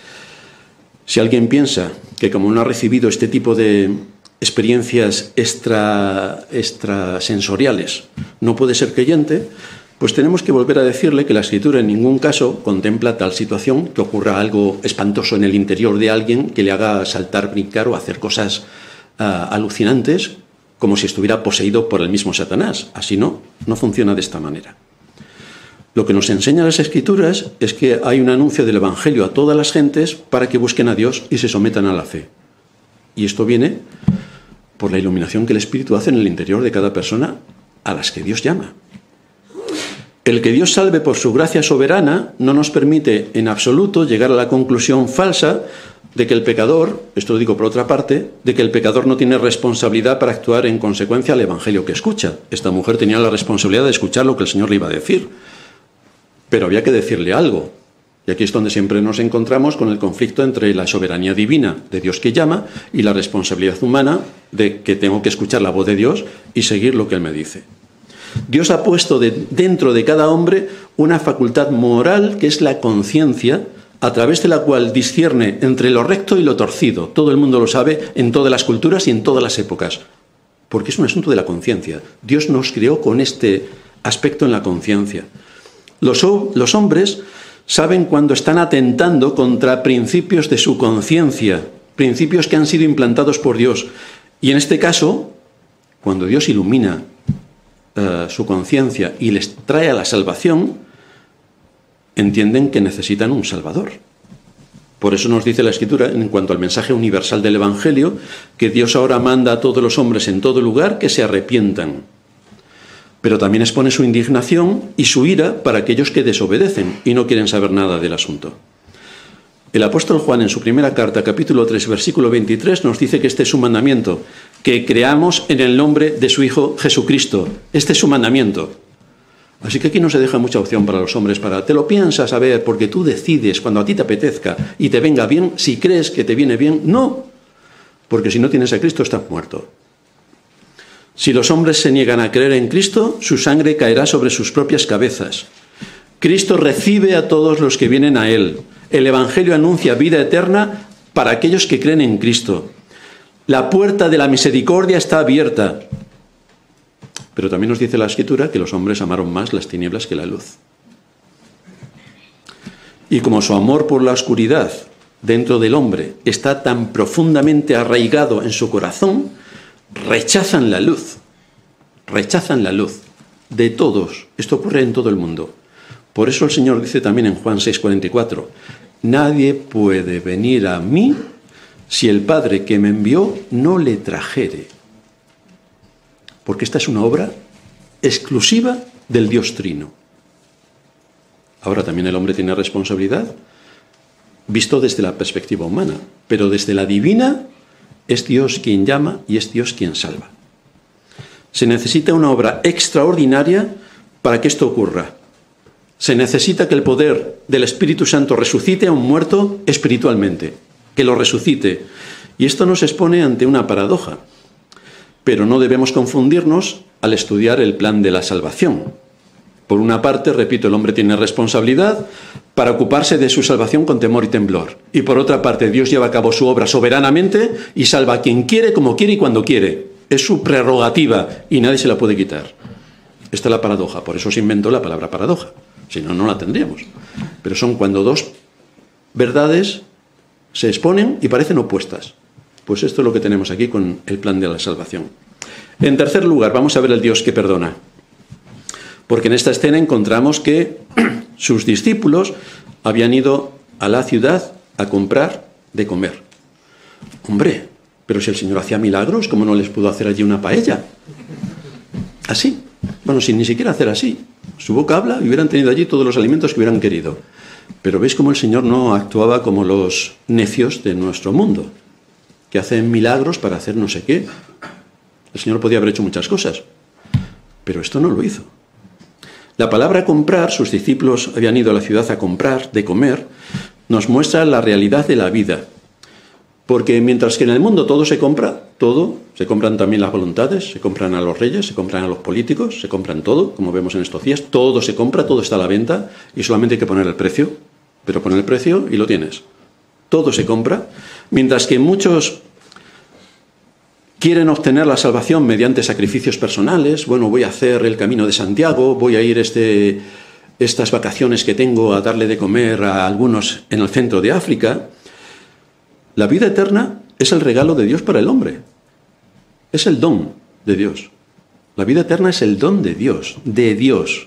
Si alguien piensa que como no ha recibido este tipo de experiencias extra, extrasensoriales no puede ser creyente, pues tenemos que volver a decirle que la Escritura en ningún caso contempla tal situación, que ocurra algo espantoso en el interior de alguien que le haga saltar, brincar o hacer cosas uh, alucinantes, como si estuviera poseído por el mismo Satanás. Así no, no funciona de esta manera. Lo que nos enseñan las Escrituras es que hay un anuncio del Evangelio a todas las gentes para que busquen a Dios y se sometan a la fe. Y esto viene por la iluminación que el Espíritu hace en el interior de cada persona a las que Dios llama. El que Dios salve por su gracia soberana no nos permite en absoluto llegar a la conclusión falsa de que el pecador, esto lo digo por otra parte, de que el pecador no tiene responsabilidad para actuar en consecuencia al Evangelio que escucha. Esta mujer tenía la responsabilidad de escuchar lo que el Señor le iba a decir, pero había que decirle algo. Y aquí es donde siempre nos encontramos con el conflicto entre la soberanía divina de Dios que llama y la responsabilidad humana de que tengo que escuchar la voz de Dios y seguir lo que Él me dice. Dios ha puesto de, dentro de cada hombre una facultad moral que es la conciencia, a través de la cual discierne entre lo recto y lo torcido. Todo el mundo lo sabe en todas las culturas y en todas las épocas, porque es un asunto de la conciencia. Dios nos creó con este aspecto en la conciencia. Los, los hombres saben cuando están atentando contra principios de su conciencia, principios que han sido implantados por Dios. Y en este caso, cuando Dios ilumina uh, su conciencia y les trae a la salvación, entienden que necesitan un Salvador. Por eso nos dice la Escritura, en cuanto al mensaje universal del Evangelio, que Dios ahora manda a todos los hombres en todo lugar que se arrepientan. Pero también expone su indignación y su ira para aquellos que desobedecen y no quieren saber nada del asunto. El apóstol Juan, en su primera carta, capítulo tres, versículo veintitrés, nos dice que este es su mandamiento, que creamos en el nombre de su Hijo Jesucristo. Este es su mandamiento. Así que aquí no se deja mucha opción para los hombres para, te lo piensas a ver, porque tú decides cuando a ti te apetezca y te venga bien, si crees que te viene bien, no, porque si no tienes a Cristo estás muerto. Si los hombres se niegan a creer en Cristo, su sangre caerá sobre sus propias cabezas. Cristo recibe a todos los que vienen a Él. El Evangelio anuncia vida eterna para aquellos que creen en Cristo. La puerta de la misericordia está abierta. Pero también nos dice la Escritura que los hombres amaron más las tinieblas que la luz. Y como su amor por la oscuridad dentro del hombre está tan profundamente arraigado en su corazón, rechazan la luz. Rechazan la luz de todos. Esto ocurre en todo el mundo. Por eso el Señor dice también en Juan seis cuarenta y cuatro, nadie puede venir a mí si el Padre que me envió no le trajere. Porque esta es una obra exclusiva del Dios Trino. Ahora también el hombre tiene responsabilidad, visto desde la perspectiva humana, pero desde la divina es Dios quien llama y es Dios quien salva. Se necesita una obra extraordinaria para que esto ocurra. Se necesita que el poder del Espíritu Santo resucite a un muerto espiritualmente, que lo resucite. Y esto nos expone ante una paradoja. Pero no debemos confundirnos al estudiar el plan de la salvación. Por una parte, repito, el hombre tiene responsabilidad para ocuparse de su salvación con temor y temblor. Y por otra parte, Dios lleva a cabo su obra soberanamente y salva a quien quiere, como quiere y cuando quiere. Es su prerrogativa y nadie se la puede quitar. Esta es la paradoja, por eso se inventó la palabra paradoja. Si no, no la tendríamos. Pero son cuando dos verdades se exponen y parecen opuestas. Pues esto es lo que tenemos aquí con el plan de la salvación. En tercer lugar, vamos a ver el Dios que perdona. Porque en esta escena encontramos que sus discípulos habían ido a la ciudad a comprar de comer. Hombre, pero si el Señor hacía milagros, ¿cómo no les pudo hacer allí una paella? Así. Bueno, sin ni siquiera hacer así. Su boca habla y hubieran tenido allí todos los alimentos que hubieran querido. Pero veis cómo el Señor no actuaba como los necios de nuestro mundo, que hacen milagros para hacer no sé qué. El Señor podía haber hecho muchas cosas, pero esto no lo hizo. La palabra comprar, sus discípulos habían ido a la ciudad a comprar, de comer, nos muestra la realidad de la vida. Porque mientras que en el mundo todo se compra, todo, se compran también las voluntades, se compran a los reyes, se compran a los políticos, se compran todo, como vemos en estos días, todo se compra, todo está a la venta y solamente hay que poner el precio, pero poner el precio y lo tienes. Todo se compra, mientras que muchos quieren obtener la salvación mediante sacrificios personales. Bueno, voy a hacer el camino de Santiago, voy a ir este, estas vacaciones que tengo a darle de comer a algunos en el centro de África. La vida eterna es el regalo de Dios para el hombre. Es el don de Dios. La vida eterna es el don de Dios, de Dios.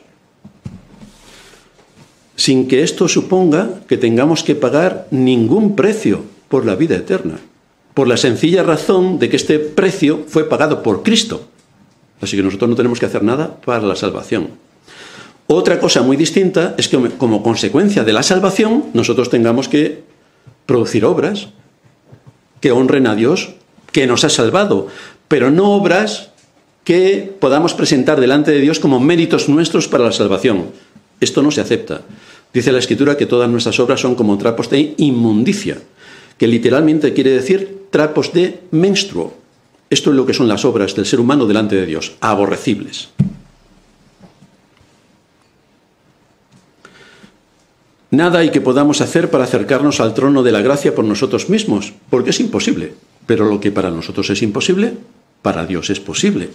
Sin que esto suponga que tengamos que pagar ningún precio por la vida eterna. Por la sencilla razón de que este precio fue pagado por Cristo. Así que nosotros no tenemos que hacer nada para la salvación. Otra cosa muy distinta es que como consecuencia de la salvación nosotros tengamos que producir obras que honren a Dios, que nos ha salvado, pero no obras que podamos presentar delante de Dios como méritos nuestros para la salvación. Esto no se acepta. Dice la Escritura que todas nuestras obras son como trapos de inmundicia, que literalmente quiere decir trapos de menstruo. Esto es lo que son las obras del ser humano delante de Dios, aborrecibles. Nada hay que podamos hacer para acercarnos al trono de la gracia por nosotros mismos, porque es imposible. Pero lo que para nosotros es imposible, para Dios es posible.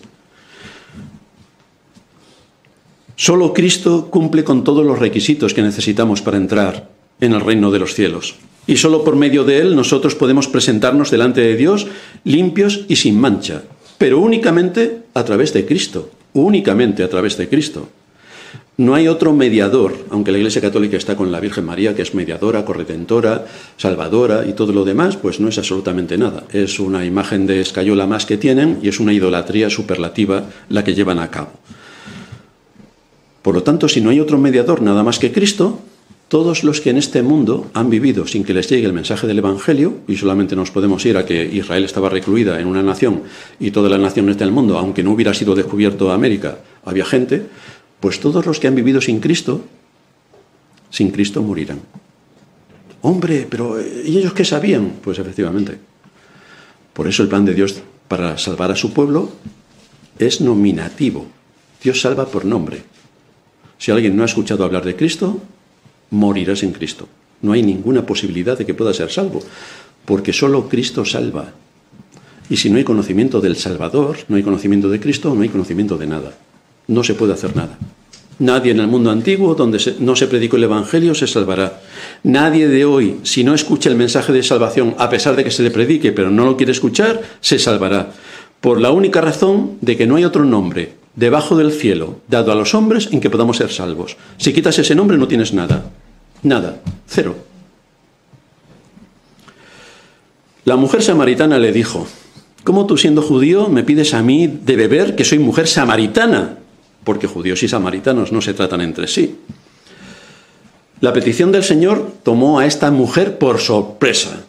Solo Cristo cumple con todos los requisitos que necesitamos para entrar en el reino de los cielos. Y solo por medio de Él nosotros podemos presentarnos delante de Dios limpios y sin mancha, pero únicamente a través de Cristo, únicamente a través de Cristo. No hay otro mediador, aunque la Iglesia Católica está con la Virgen María, que es mediadora, corredentora, salvadora y todo lo demás, pues no es absolutamente nada. Es una imagen de escayola más que tienen y es una idolatría superlativa la que llevan a cabo. Por lo tanto, si no hay otro mediador nada más que Cristo, todos los que en este mundo han vivido sin que les llegue el mensaje del Evangelio, y solamente nos podemos ir a que Israel estaba recluida en una nación y todas las naciones del mundo, aunque no hubiera sido descubierto América, había gente, pues todos los que han vivido sin Cristo, sin Cristo morirán. Hombre, pero ¿y ellos qué sabían? Pues efectivamente. Por eso el plan de Dios para salvar a su pueblo es nominativo. Dios salva por nombre. Si alguien no ha escuchado hablar de Cristo, morirá sin Cristo. No hay ninguna posibilidad de que pueda ser salvo, porque solo Cristo salva. Y si no hay conocimiento del Salvador, no hay conocimiento de Cristo, no hay conocimiento de nada. No se puede hacer nada. Nadie en el mundo antiguo, donde se, no se predicó el Evangelio, se salvará. Nadie de hoy, si no escucha el mensaje de salvación, a pesar de que se le predique, pero no lo quiere escuchar, se salvará. Por la única razón de que no hay otro nombre debajo del cielo dado a los hombres en que podamos ser salvos. Si quitas ese nombre no tienes nada. Nada. Cero. La mujer samaritana le dijo: ¿cómo tú, siendo judío, me pides a mí de beber, que soy mujer samaritana? Porque judíos y samaritanos no se tratan entre sí. La petición del Señor tomó a esta mujer por sorpresa.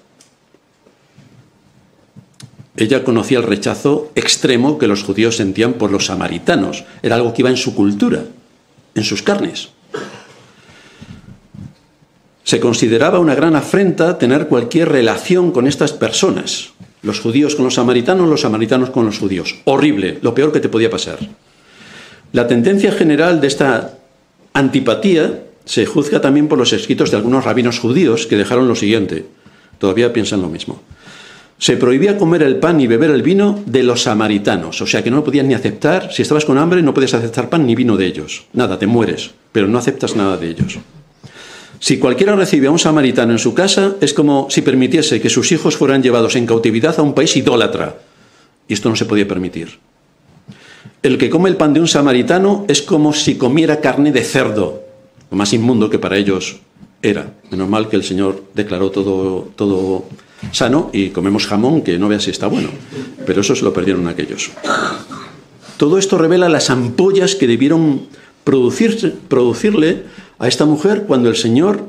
Ella conocía el rechazo extremo que los judíos sentían por los samaritanos. Era algo que iba en su cultura, en sus carnes. Se consideraba una gran afrenta tener cualquier relación con estas personas. Los judíos con los samaritanos, los samaritanos con los judíos. Horrible, lo peor que te podía pasar. La tendencia general de esta antipatía se juzga también por los escritos de algunos rabinos judíos que dejaron lo siguiente. Todavía piensan lo mismo. Se prohibía comer el pan y beber el vino de los samaritanos. O sea que no podías ni aceptar, si estabas con hambre, no podías aceptar pan ni vino de ellos. Nada, te mueres, pero no aceptas nada de ellos. Si cualquiera recibe a un samaritano en su casa, es como si permitiese que sus hijos fueran llevados en cautividad a un país idólatra. Y esto no se podía permitir. El que come el pan de un samaritano es como si comiera carne de cerdo, lo más inmundo que para ellos era. Menos mal que el Señor declaró todo, todo sano y comemos jamón, que no veas si está bueno. Pero eso se lo perdieron aquellos. Todo esto revela las ampollas que debieron producir, producirle a esta mujer cuando el Señor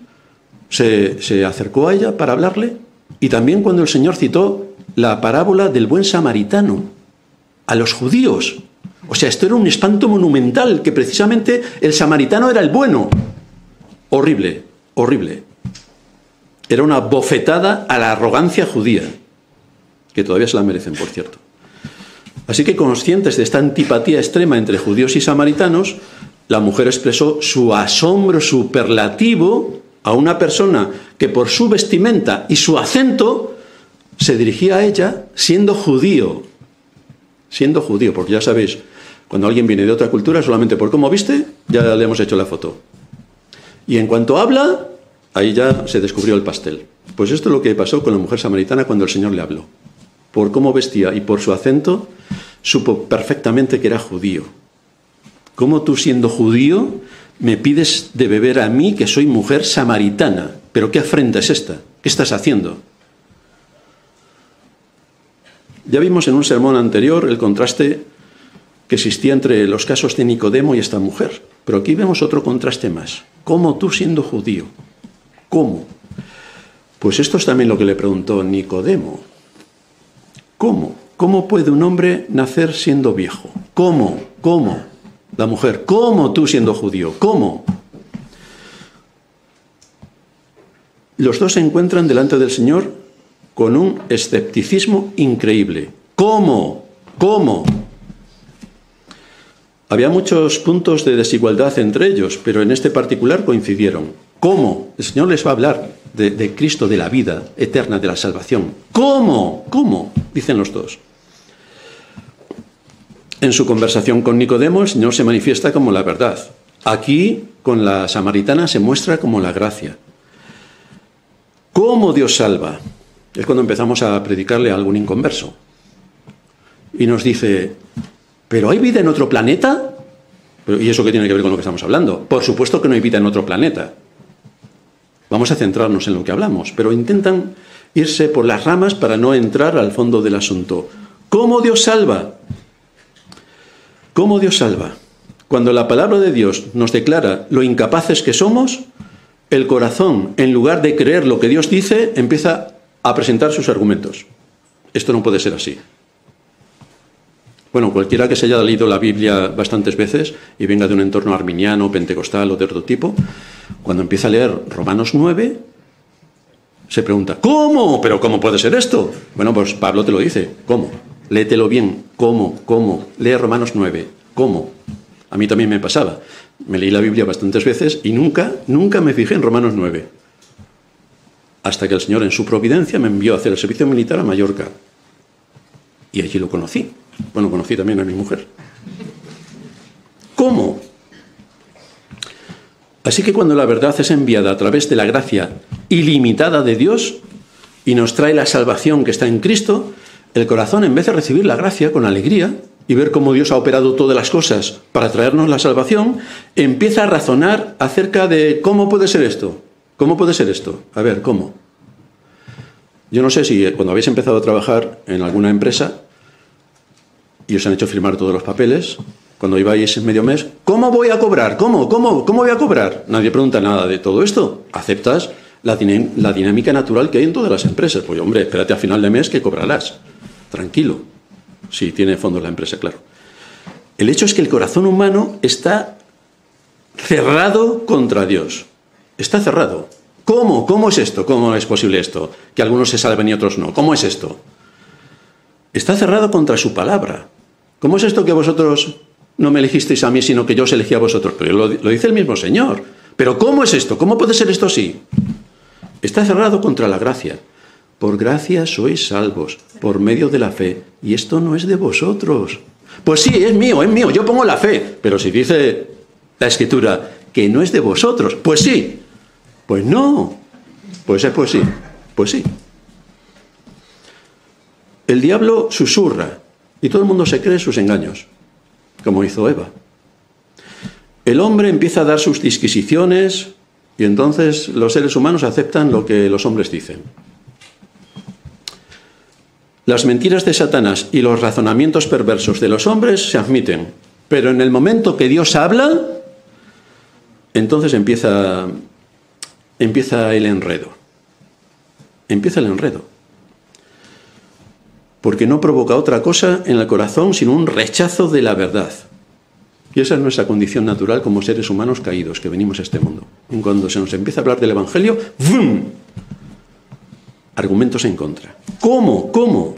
se, se acercó a ella para hablarle, y también cuando el Señor citó la parábola del buen samaritano a los judíos. O sea, esto era un espanto monumental, que precisamente el samaritano era el bueno. Horrible, horrible. Era una bofetada a la arrogancia judía, que todavía se la merecen, por cierto. Así que, conscientes de esta antipatía extrema entre judíos y samaritanos, la mujer expresó su asombro superlativo a una persona que por su vestimenta y su acento se dirigía a ella siendo judío. Siendo judío, porque ya sabéis, cuando alguien viene de otra cultura, solamente por cómo viste, ya le hemos hecho la foto. Y en cuanto habla, ahí ya se descubrió el pastel. Pues esto es lo que pasó con la mujer samaritana cuando el Señor le habló. Por cómo vestía y por su acento, supo perfectamente que era judío. ¿Cómo tú, siendo judío, me pides de beber a mí, que soy mujer samaritana? ¿Pero qué afrenta es esta? ¿Qué estás haciendo? Ya vimos en un sermón anterior el contraste que existía entre los casos de Nicodemo y esta mujer. Pero aquí vemos otro contraste más. ¿Cómo tú, siendo judío? ¿Cómo? Pues esto es también lo que le preguntó Nicodemo. ¿Cómo? ¿Cómo puede un hombre nacer siendo viejo? ¿Cómo? ¿Cómo? La mujer, ¿cómo tú, siendo judío? ¿Cómo? Los dos se encuentran delante del Señor con un escepticismo increíble. ¿Cómo? ¿Cómo? Había muchos puntos de desigualdad entre ellos, pero en este particular coincidieron. ¿Cómo? El Señor les va a hablar de, de Cristo, de la vida eterna, de la salvación. ¿Cómo? ¿Cómo? Dicen los dos. En su conversación con Nicodemo, el Señor se manifiesta como la verdad. Aquí, con la samaritana, se muestra como la gracia. ¿Cómo Dios salva? Es cuando empezamos a predicarle a algún inconverso. Y nos dice, ¿pero hay vida en otro planeta? ¿Y eso qué tiene que ver con lo que estamos hablando? Por supuesto que no hay vida en otro planeta. Vamos a centrarnos en lo que hablamos, pero intentan irse por las ramas para no entrar al fondo del asunto. ¿Cómo Dios salva? ¿Cómo Dios salva? Cuando la palabra de Dios nos declara lo incapaces que somos, el corazón, en lugar de creer lo que Dios dice, empieza a presentar sus argumentos. Esto no puede ser así. Bueno, cualquiera que se haya leído la Biblia bastantes veces y venga de un entorno arminiano, pentecostal o de otro tipo, cuando empieza a leer Romanos nueve, se pregunta, ¿cómo? ¿Pero cómo puede ser esto? Bueno, pues Pablo te lo dice. ¿Cómo? Léetelo bien. ¿Cómo? ¿Cómo? Lee Romanos nueve. ¿Cómo? A mí también me pasaba. Me leí la Biblia bastantes veces y nunca, nunca me fijé en Romanos nueve. Hasta que el Señor, en su providencia, me envió a hacer el servicio militar a Mallorca. Y allí lo conocí. Bueno, conocí también a mi mujer. ¿Cómo? Así que cuando la verdad es enviada a través de la gracia ilimitada de Dios y nos trae la salvación que está en Cristo, el corazón, en vez de recibir la gracia con alegría y ver cómo Dios ha operado todas las cosas para traernos la salvación, empieza a razonar acerca de cómo puede ser esto. ¿Cómo puede ser esto? A ver, ¿cómo? Yo no sé si cuando habéis empezado a trabajar en alguna empresa y os han hecho firmar todos los papeles, cuando ibais en medio mes, ¿cómo voy a cobrar? ¿Cómo? ¿Cómo? ¿Cómo voy a cobrar? Nadie pregunta nada de todo esto. Aceptas la, la dinámica natural que hay en todas las empresas. Pues hombre, espérate a final de mes que cobrarás. Tranquilo. Si tiene fondos la empresa, claro. El hecho es que el corazón humano está cerrado contra Dios. Está cerrado. ¿Cómo? ¿Cómo es esto? ¿Cómo es posible esto? Que algunos se salven y otros no. ¿Cómo es esto? Está cerrado contra su palabra. ¿Cómo es esto que vosotros no me elegisteis a mí, sino que yo os elegí a vosotros? Pero lo, lo dice el mismo Señor. ¿Pero cómo es esto? ¿Cómo puede ser esto así? Está cerrado contra la gracia. Por gracia sois salvos, por medio de la fe. Y esto no es de vosotros. Pues sí, es mío, es mío, yo pongo la fe. Pero si dice la Escritura que no es de vosotros, pues sí. Pues no. Pues es pues sí. Pues sí. El diablo susurra y todo el mundo se cree sus engaños, como hizo Eva. El hombre empieza a dar sus disquisiciones y entonces los seres humanos aceptan lo que los hombres dicen. Las mentiras de Satanás y los razonamientos perversos de los hombres se admiten, pero en el momento que Dios habla, entonces empieza, empieza el enredo. Empieza el enredo. Porque no provoca otra cosa en el corazón sino un rechazo de la verdad. Y esa es nuestra condición natural como seres humanos caídos que venimos a este mundo. Y cuando se nos empieza a hablar del Evangelio, ¡vum!, argumentos en contra. ¿Cómo? ¿Cómo?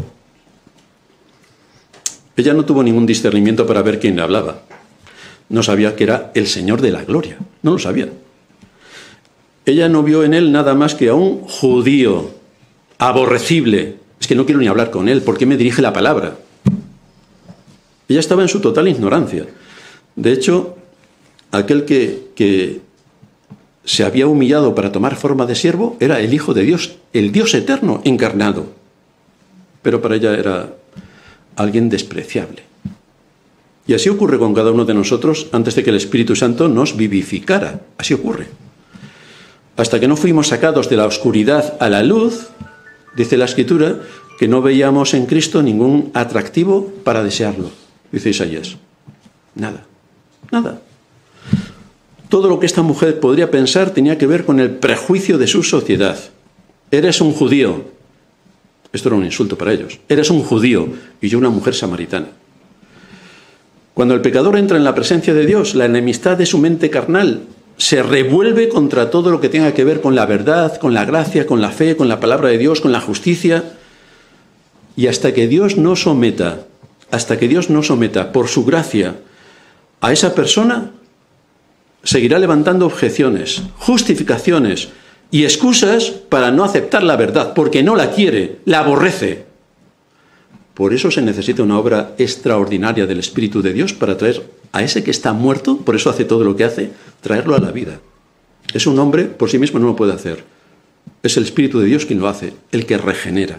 Ella no tuvo ningún discernimiento para ver quién le hablaba. No sabía que era el Señor de la gloria. No lo sabía. Ella no vio en él nada más que a un judío aborrecible. Es que no quiero ni hablar con él. ¿Por qué me dirige la palabra? Ella estaba en su total ignorancia. De hecho, aquel que, que se había humillado para tomar forma de siervo era el Hijo de Dios, el Dios eterno encarnado. Pero para ella era alguien despreciable. Y así ocurre con cada uno de nosotros antes de que el Espíritu Santo nos vivificara. Así ocurre. Hasta que no fuimos sacados de la oscuridad a la luz, dice la Escritura, que no veíamos en Cristo ningún atractivo para desearlo. Dice Isaías. Nada. Nada. Todo lo que esta mujer podría pensar tenía que ver con el prejuicio de su sociedad. Eres un judío. Esto era un insulto para ellos. Eres un judío y yo una mujer samaritana. Cuando el pecador entra en la presencia de Dios, la enemistad de su mente carnal se revuelve contra todo lo que tenga que ver con la verdad, con la gracia, con la fe, con la palabra de Dios, con la justicia. Y hasta que Dios no someta, hasta que Dios no someta por su gracia a esa persona, seguirá levantando objeciones, justificaciones y excusas para no aceptar la verdad, porque no la quiere, la aborrece. Por eso se necesita una obra extraordinaria del Espíritu de Dios para traer a ese que está muerto, por eso hace todo lo que hace, traerlo a la vida. Es un hombre, por sí mismo no lo puede hacer. Es el Espíritu de Dios quien lo hace, el que regenera.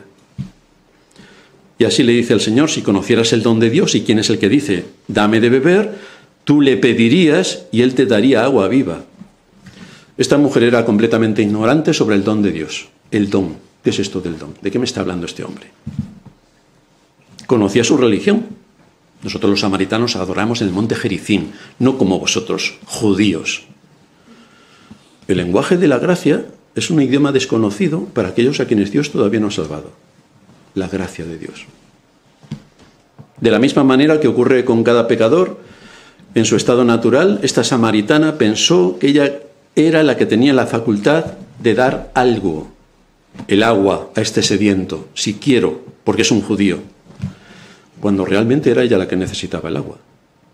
Y así le dice el Señor, si conocieras el don de Dios y quién es el que dice, dame de beber, tú le pedirías y él te daría agua viva. Esta mujer era completamente ignorante sobre el don de Dios. El don. ¿Qué es esto del don? ¿De qué me está hablando este hombre? Conocía su religión. Nosotros los samaritanos adoramos en el monte Gerizim, no como vosotros, judíos. El lenguaje de la gracia es un idioma desconocido para aquellos a quienes Dios todavía no ha salvado. La gracia de Dios. De la misma manera que ocurre con cada pecador, en su estado natural, esta samaritana pensó que ella era la que tenía la facultad de dar algo, el agua, a este sediento, si quiero, porque es un judío, cuando realmente era ella la que necesitaba el agua.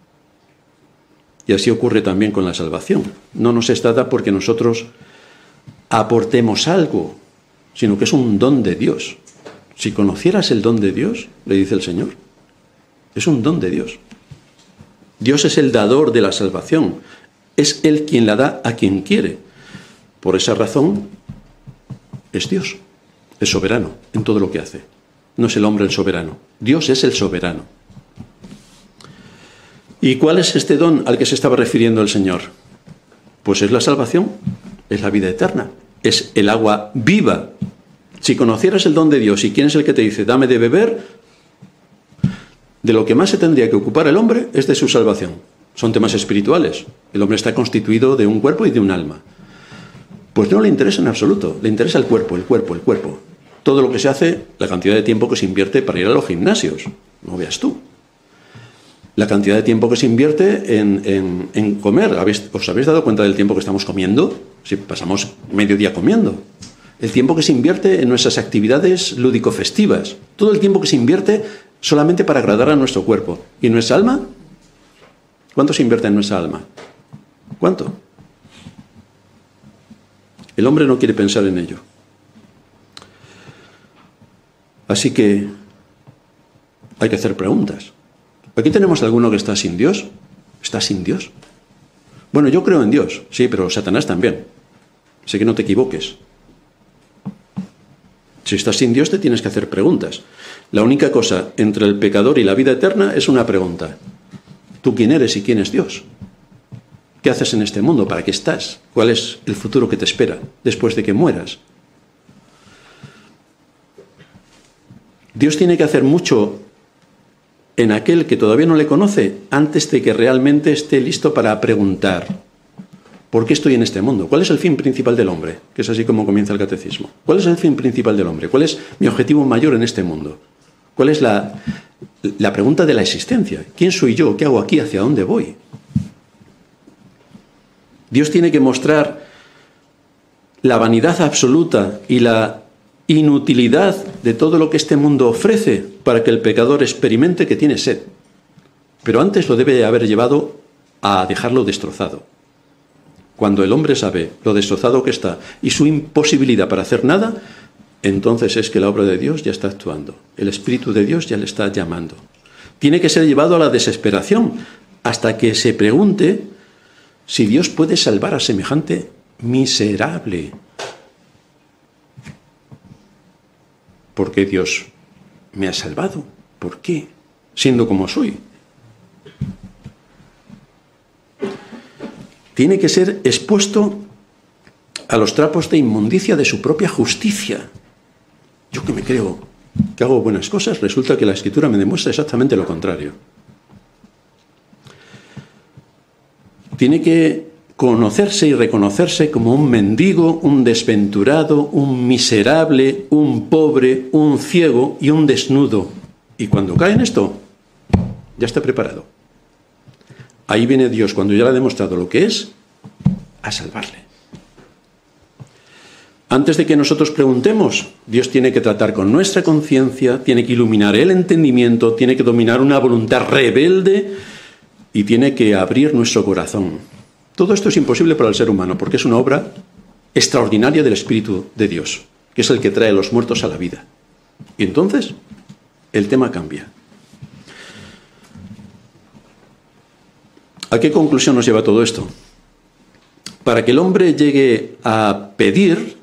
Y así ocurre también con la salvación. No nos es dada porque nosotros aportemos algo, sino que es un don de Dios. Si conocieras el don de Dios, le dice el Señor, es un don de Dios. Dios es el dador de la salvación. Es Él quien la da a quien quiere. Por esa razón, es Dios. Es soberano en todo lo que hace. No es el hombre el soberano. Dios es el soberano. ¿Y cuál es este don al que se estaba refiriendo el Señor? Pues es la salvación. Es la vida eterna. Es el agua viva. Si conocieras el don de Dios y quién es el que te dice, dame de beber, de lo que más se tendría que ocupar el hombre es de su salvación. Son temas espirituales. El hombre está constituido de un cuerpo y de un alma. Pues no le interesa en absoluto, le interesa el cuerpo, el cuerpo, el cuerpo. Todo lo que se hace, la cantidad de tiempo que se invierte para ir a los gimnasios, no veas tú. La cantidad de tiempo que se invierte en, en, en comer. ¿Habéis, ¿Os habéis dado cuenta del tiempo que estamos comiendo? Si pasamos medio día comiendo. El tiempo que se invierte en nuestras actividades lúdico-festivas. Todo el tiempo que se invierte solamente para agradar a nuestro cuerpo. ¿Y nuestra alma? ¿Cuánto se invierte en nuestra alma? ¿Cuánto? El hombre no quiere pensar en ello. Así que hay que hacer preguntas. Aquí tenemos a alguno que está sin Dios. ¿Está sin Dios? Bueno, yo creo en Dios, sí, pero Satanás también. Sé que no te equivoques. Si estás sin Dios te tienes que hacer preguntas. La única cosa entre el pecador y la vida eterna es una pregunta. ¿Tú quién eres y quién es Dios? ¿Qué haces en este mundo? ¿Para qué estás? ¿Cuál es el futuro que te espera después de que mueras? Dios tiene que hacer mucho en aquel que todavía no le conoce antes de que realmente esté listo para preguntar ¿por qué estoy en este mundo? ¿Cuál es el fin principal del hombre? Que es así como comienza el catecismo. ¿Cuál es el fin principal del hombre? ¿Cuál es mi objetivo mayor en este mundo? ¿Cuál es la, la pregunta de la existencia? ¿Quién soy yo? ¿Qué hago aquí? ¿Hacia dónde voy? Dios tiene que mostrar la vanidad absoluta y la inutilidad de todo lo que este mundo ofrece para que el pecador experimente que tiene sed. Pero antes lo debe haber llevado a dejarlo destrozado. Cuando el hombre sabe lo destrozado que está y su imposibilidad para hacer nada, entonces es que la obra de Dios ya está actuando. El Espíritu de Dios ya le está llamando. Tiene que ser llevado a la desesperación hasta que se pregunte si Dios puede salvar a semejante miserable. ¿Por qué Dios me ha salvado? ¿Por qué? Siendo como soy. Tiene que ser expuesto a los trapos de inmundicia de su propia justicia. Yo que me creo que hago buenas cosas, resulta que la Escritura me demuestra exactamente lo contrario. Tiene que conocerse y reconocerse como un mendigo, un desventurado, un miserable, un pobre, un ciego y un desnudo. Y cuando cae en esto, ya está preparado. Ahí viene Dios, cuando ya le ha demostrado lo que es, a salvarle. Antes de que nosotros preguntemos, Dios tiene que tratar con nuestra conciencia, tiene que iluminar el entendimiento, tiene que dominar una voluntad rebelde y tiene que abrir nuestro corazón. Todo esto es imposible para el ser humano porque es una obra extraordinaria del Espíritu de Dios, que es el que trae a los muertos a la vida. Y entonces, el tema cambia. ¿A qué conclusión nos lleva todo esto? Para que el hombre llegue a pedir,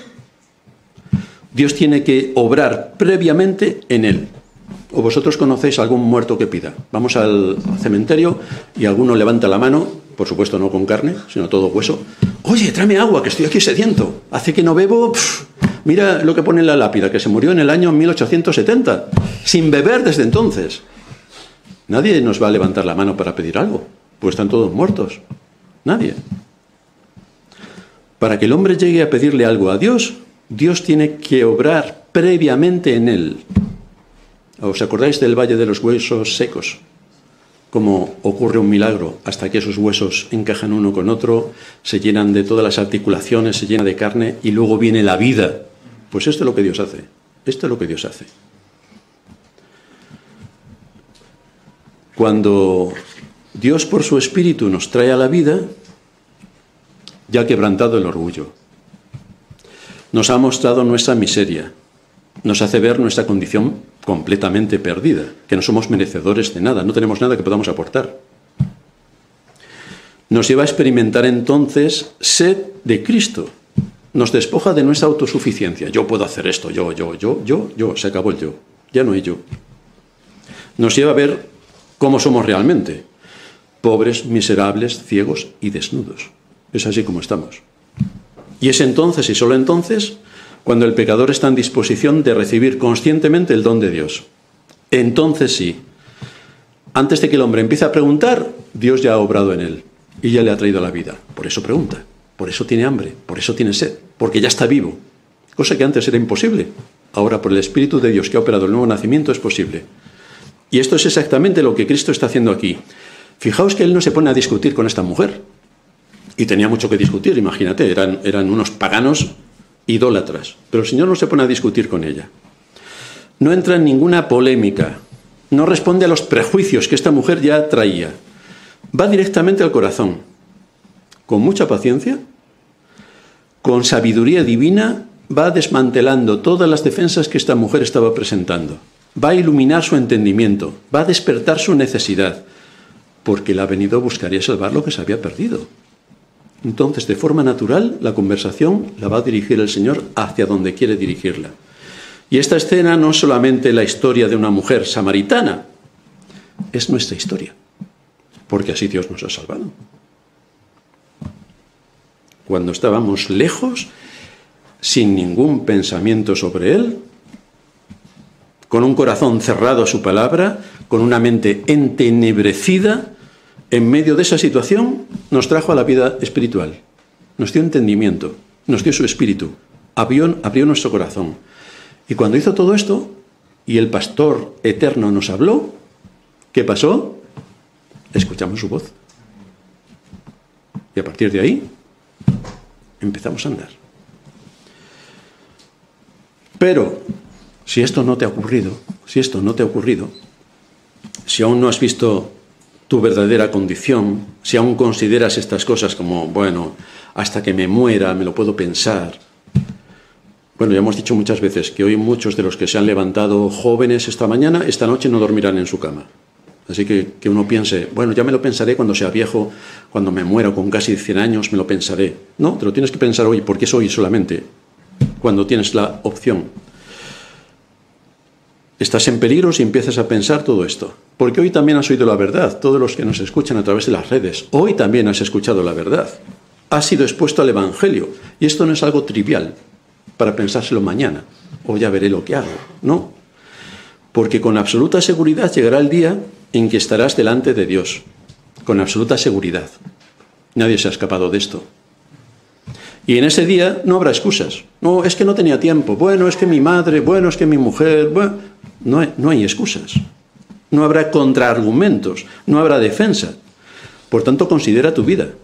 Dios tiene que obrar previamente en él. ¿O vosotros conocéis algún muerto que pida? Vamos al cementerio y alguno levanta la mano, por supuesto no con carne, sino todo hueso. Oye, tráeme agua, que estoy aquí sediento. Hace que no bebo. Pff, mira lo que pone en la lápida, que se murió en el año mil ochocientos setenta, sin beber desde entonces. Nadie nos va a levantar la mano para pedir algo, pues están todos muertos. Nadie. Para que el hombre llegue a pedirle algo a Dios, Dios tiene que obrar previamente en él. ¿Os acordáis del Valle de los Huesos Secos? Cómo ocurre un milagro hasta que esos huesos encajan uno con otro, se llenan de todas las articulaciones, se llena de carne y luego viene la vida. Pues esto es lo que Dios hace. Esto es lo que Dios hace. Cuando Dios por su Espíritu nos trae a la vida, ya ha quebrantado el orgullo. Nos ha mostrado nuestra miseria. Nos hace ver nuestra condición completamente perdida, que no somos merecedores de nada, no tenemos nada que podamos aportar. Nos lleva a experimentar entonces sed de Cristo. Nos despoja de nuestra autosuficiencia. Yo puedo hacer esto, yo, yo, yo, yo, yo. Se acabó el yo. Ya no hay yo. Nos lleva a ver cómo somos realmente. Pobres, miserables, ciegos y desnudos. Es así como estamos. Y es entonces y solo entonces cuando el pecador está en disposición de recibir conscientemente el don de Dios. Entonces sí, antes de que el hombre empiece a preguntar, Dios ya ha obrado en él y ya le ha traído la vida. Por eso pregunta, por eso tiene hambre, por eso tiene sed, porque ya está vivo, cosa que antes era imposible. Ahora, por el Espíritu de Dios que ha operado el nuevo nacimiento, es posible. Y esto es exactamente lo que Cristo está haciendo aquí. Fijaos que él no se pone a discutir con esta mujer. Y tenía mucho que discutir, imagínate, eran, eran unos paganos idólatras. Pero el Señor no se pone a discutir con ella. No entra en ninguna polémica. No responde a los prejuicios que esta mujer ya traía. Va directamente al corazón. Con mucha paciencia, con sabiduría divina, va desmantelando todas las defensas que esta mujer estaba presentando. Va a iluminar su entendimiento, va a despertar su necesidad, porque él ha venido a buscar y a salvar lo que se había perdido. Entonces, de forma natural, la conversación la va a dirigir el Señor hacia donde quiere dirigirla. Y esta escena no es solamente la historia de una mujer samaritana, es nuestra historia, porque así Dios nos ha salvado. Cuando estábamos lejos, sin ningún pensamiento sobre Él, con un corazón cerrado a su palabra, con una mente entenebrecida, en medio de esa situación nos trajo a la vida espiritual, nos dio entendimiento, nos dio su espíritu, abrió, abrió nuestro corazón. Y cuando hizo todo esto, y el pastor eterno nos habló, ¿qué pasó? Escuchamos su voz. Y a partir de ahí, empezamos a andar. Pero, si esto no te ha ocurrido, si esto no te ha ocurrido, si aún no has visto tu verdadera condición, si aún consideras estas cosas como, bueno, hasta que me muera me lo puedo pensar. Bueno, ya hemos dicho muchas veces que hoy muchos de los que se han levantado jóvenes esta mañana, esta noche no dormirán en su cama. Así que que uno piense, bueno, ya me lo pensaré cuando sea viejo, cuando me muera con casi cien años, me lo pensaré. No, te lo tienes que pensar hoy, porque es hoy solamente, cuando tienes la opción. Estás en peligro si empiezas a pensar todo esto, porque hoy también has oído la verdad, todos los que nos escuchan a través de las redes, hoy también has escuchado la verdad, has sido expuesto al Evangelio, y esto no es algo trivial para pensárselo mañana, o ya veré lo que hago, no, porque con absoluta seguridad llegará el día en que estarás delante de Dios, con absoluta seguridad. Nadie se ha escapado de esto. Y en ese día no habrá excusas. No, es que no tenía tiempo. Bueno, es que mi madre, bueno, es que mi mujer. Bueno, no hay, no hay excusas. No habrá contraargumentos. No habrá defensa. Por tanto, considera tu vida.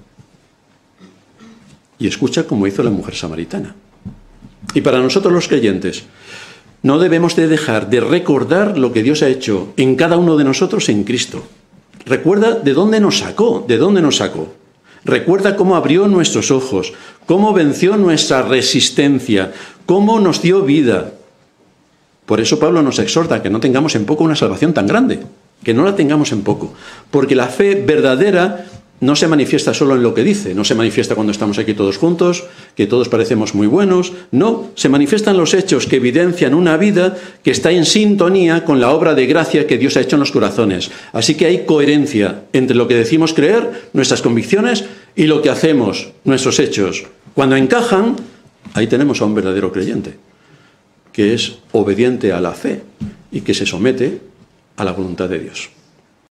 Y escucha como hizo la mujer samaritana. Y para nosotros los creyentes, no debemos de dejar de recordar lo que Dios ha hecho en cada uno de nosotros en Cristo. Recuerda de dónde nos sacó, de dónde nos sacó. Recuerda cómo abrió nuestros ojos, cómo venció nuestra resistencia, cómo nos dio vida. Por eso Pablo nos exhorta a que no tengamos en poco una salvación tan grande, que no la tengamos en poco. Porque la fe verdadera no se manifiesta solo en lo que dice, no se manifiesta cuando estamos aquí todos juntos, que todos parecemos muy buenos, no, se manifiestan los hechos que evidencian una vida que está en sintonía con la obra de gracia que Dios ha hecho en los corazones. Así que hay coherencia entre lo que decimos creer, nuestras convicciones, y lo que hacemos, nuestros hechos. Cuando encajan, ahí tenemos a un verdadero creyente, que es obediente a la fe y que se somete a la voluntad de Dios.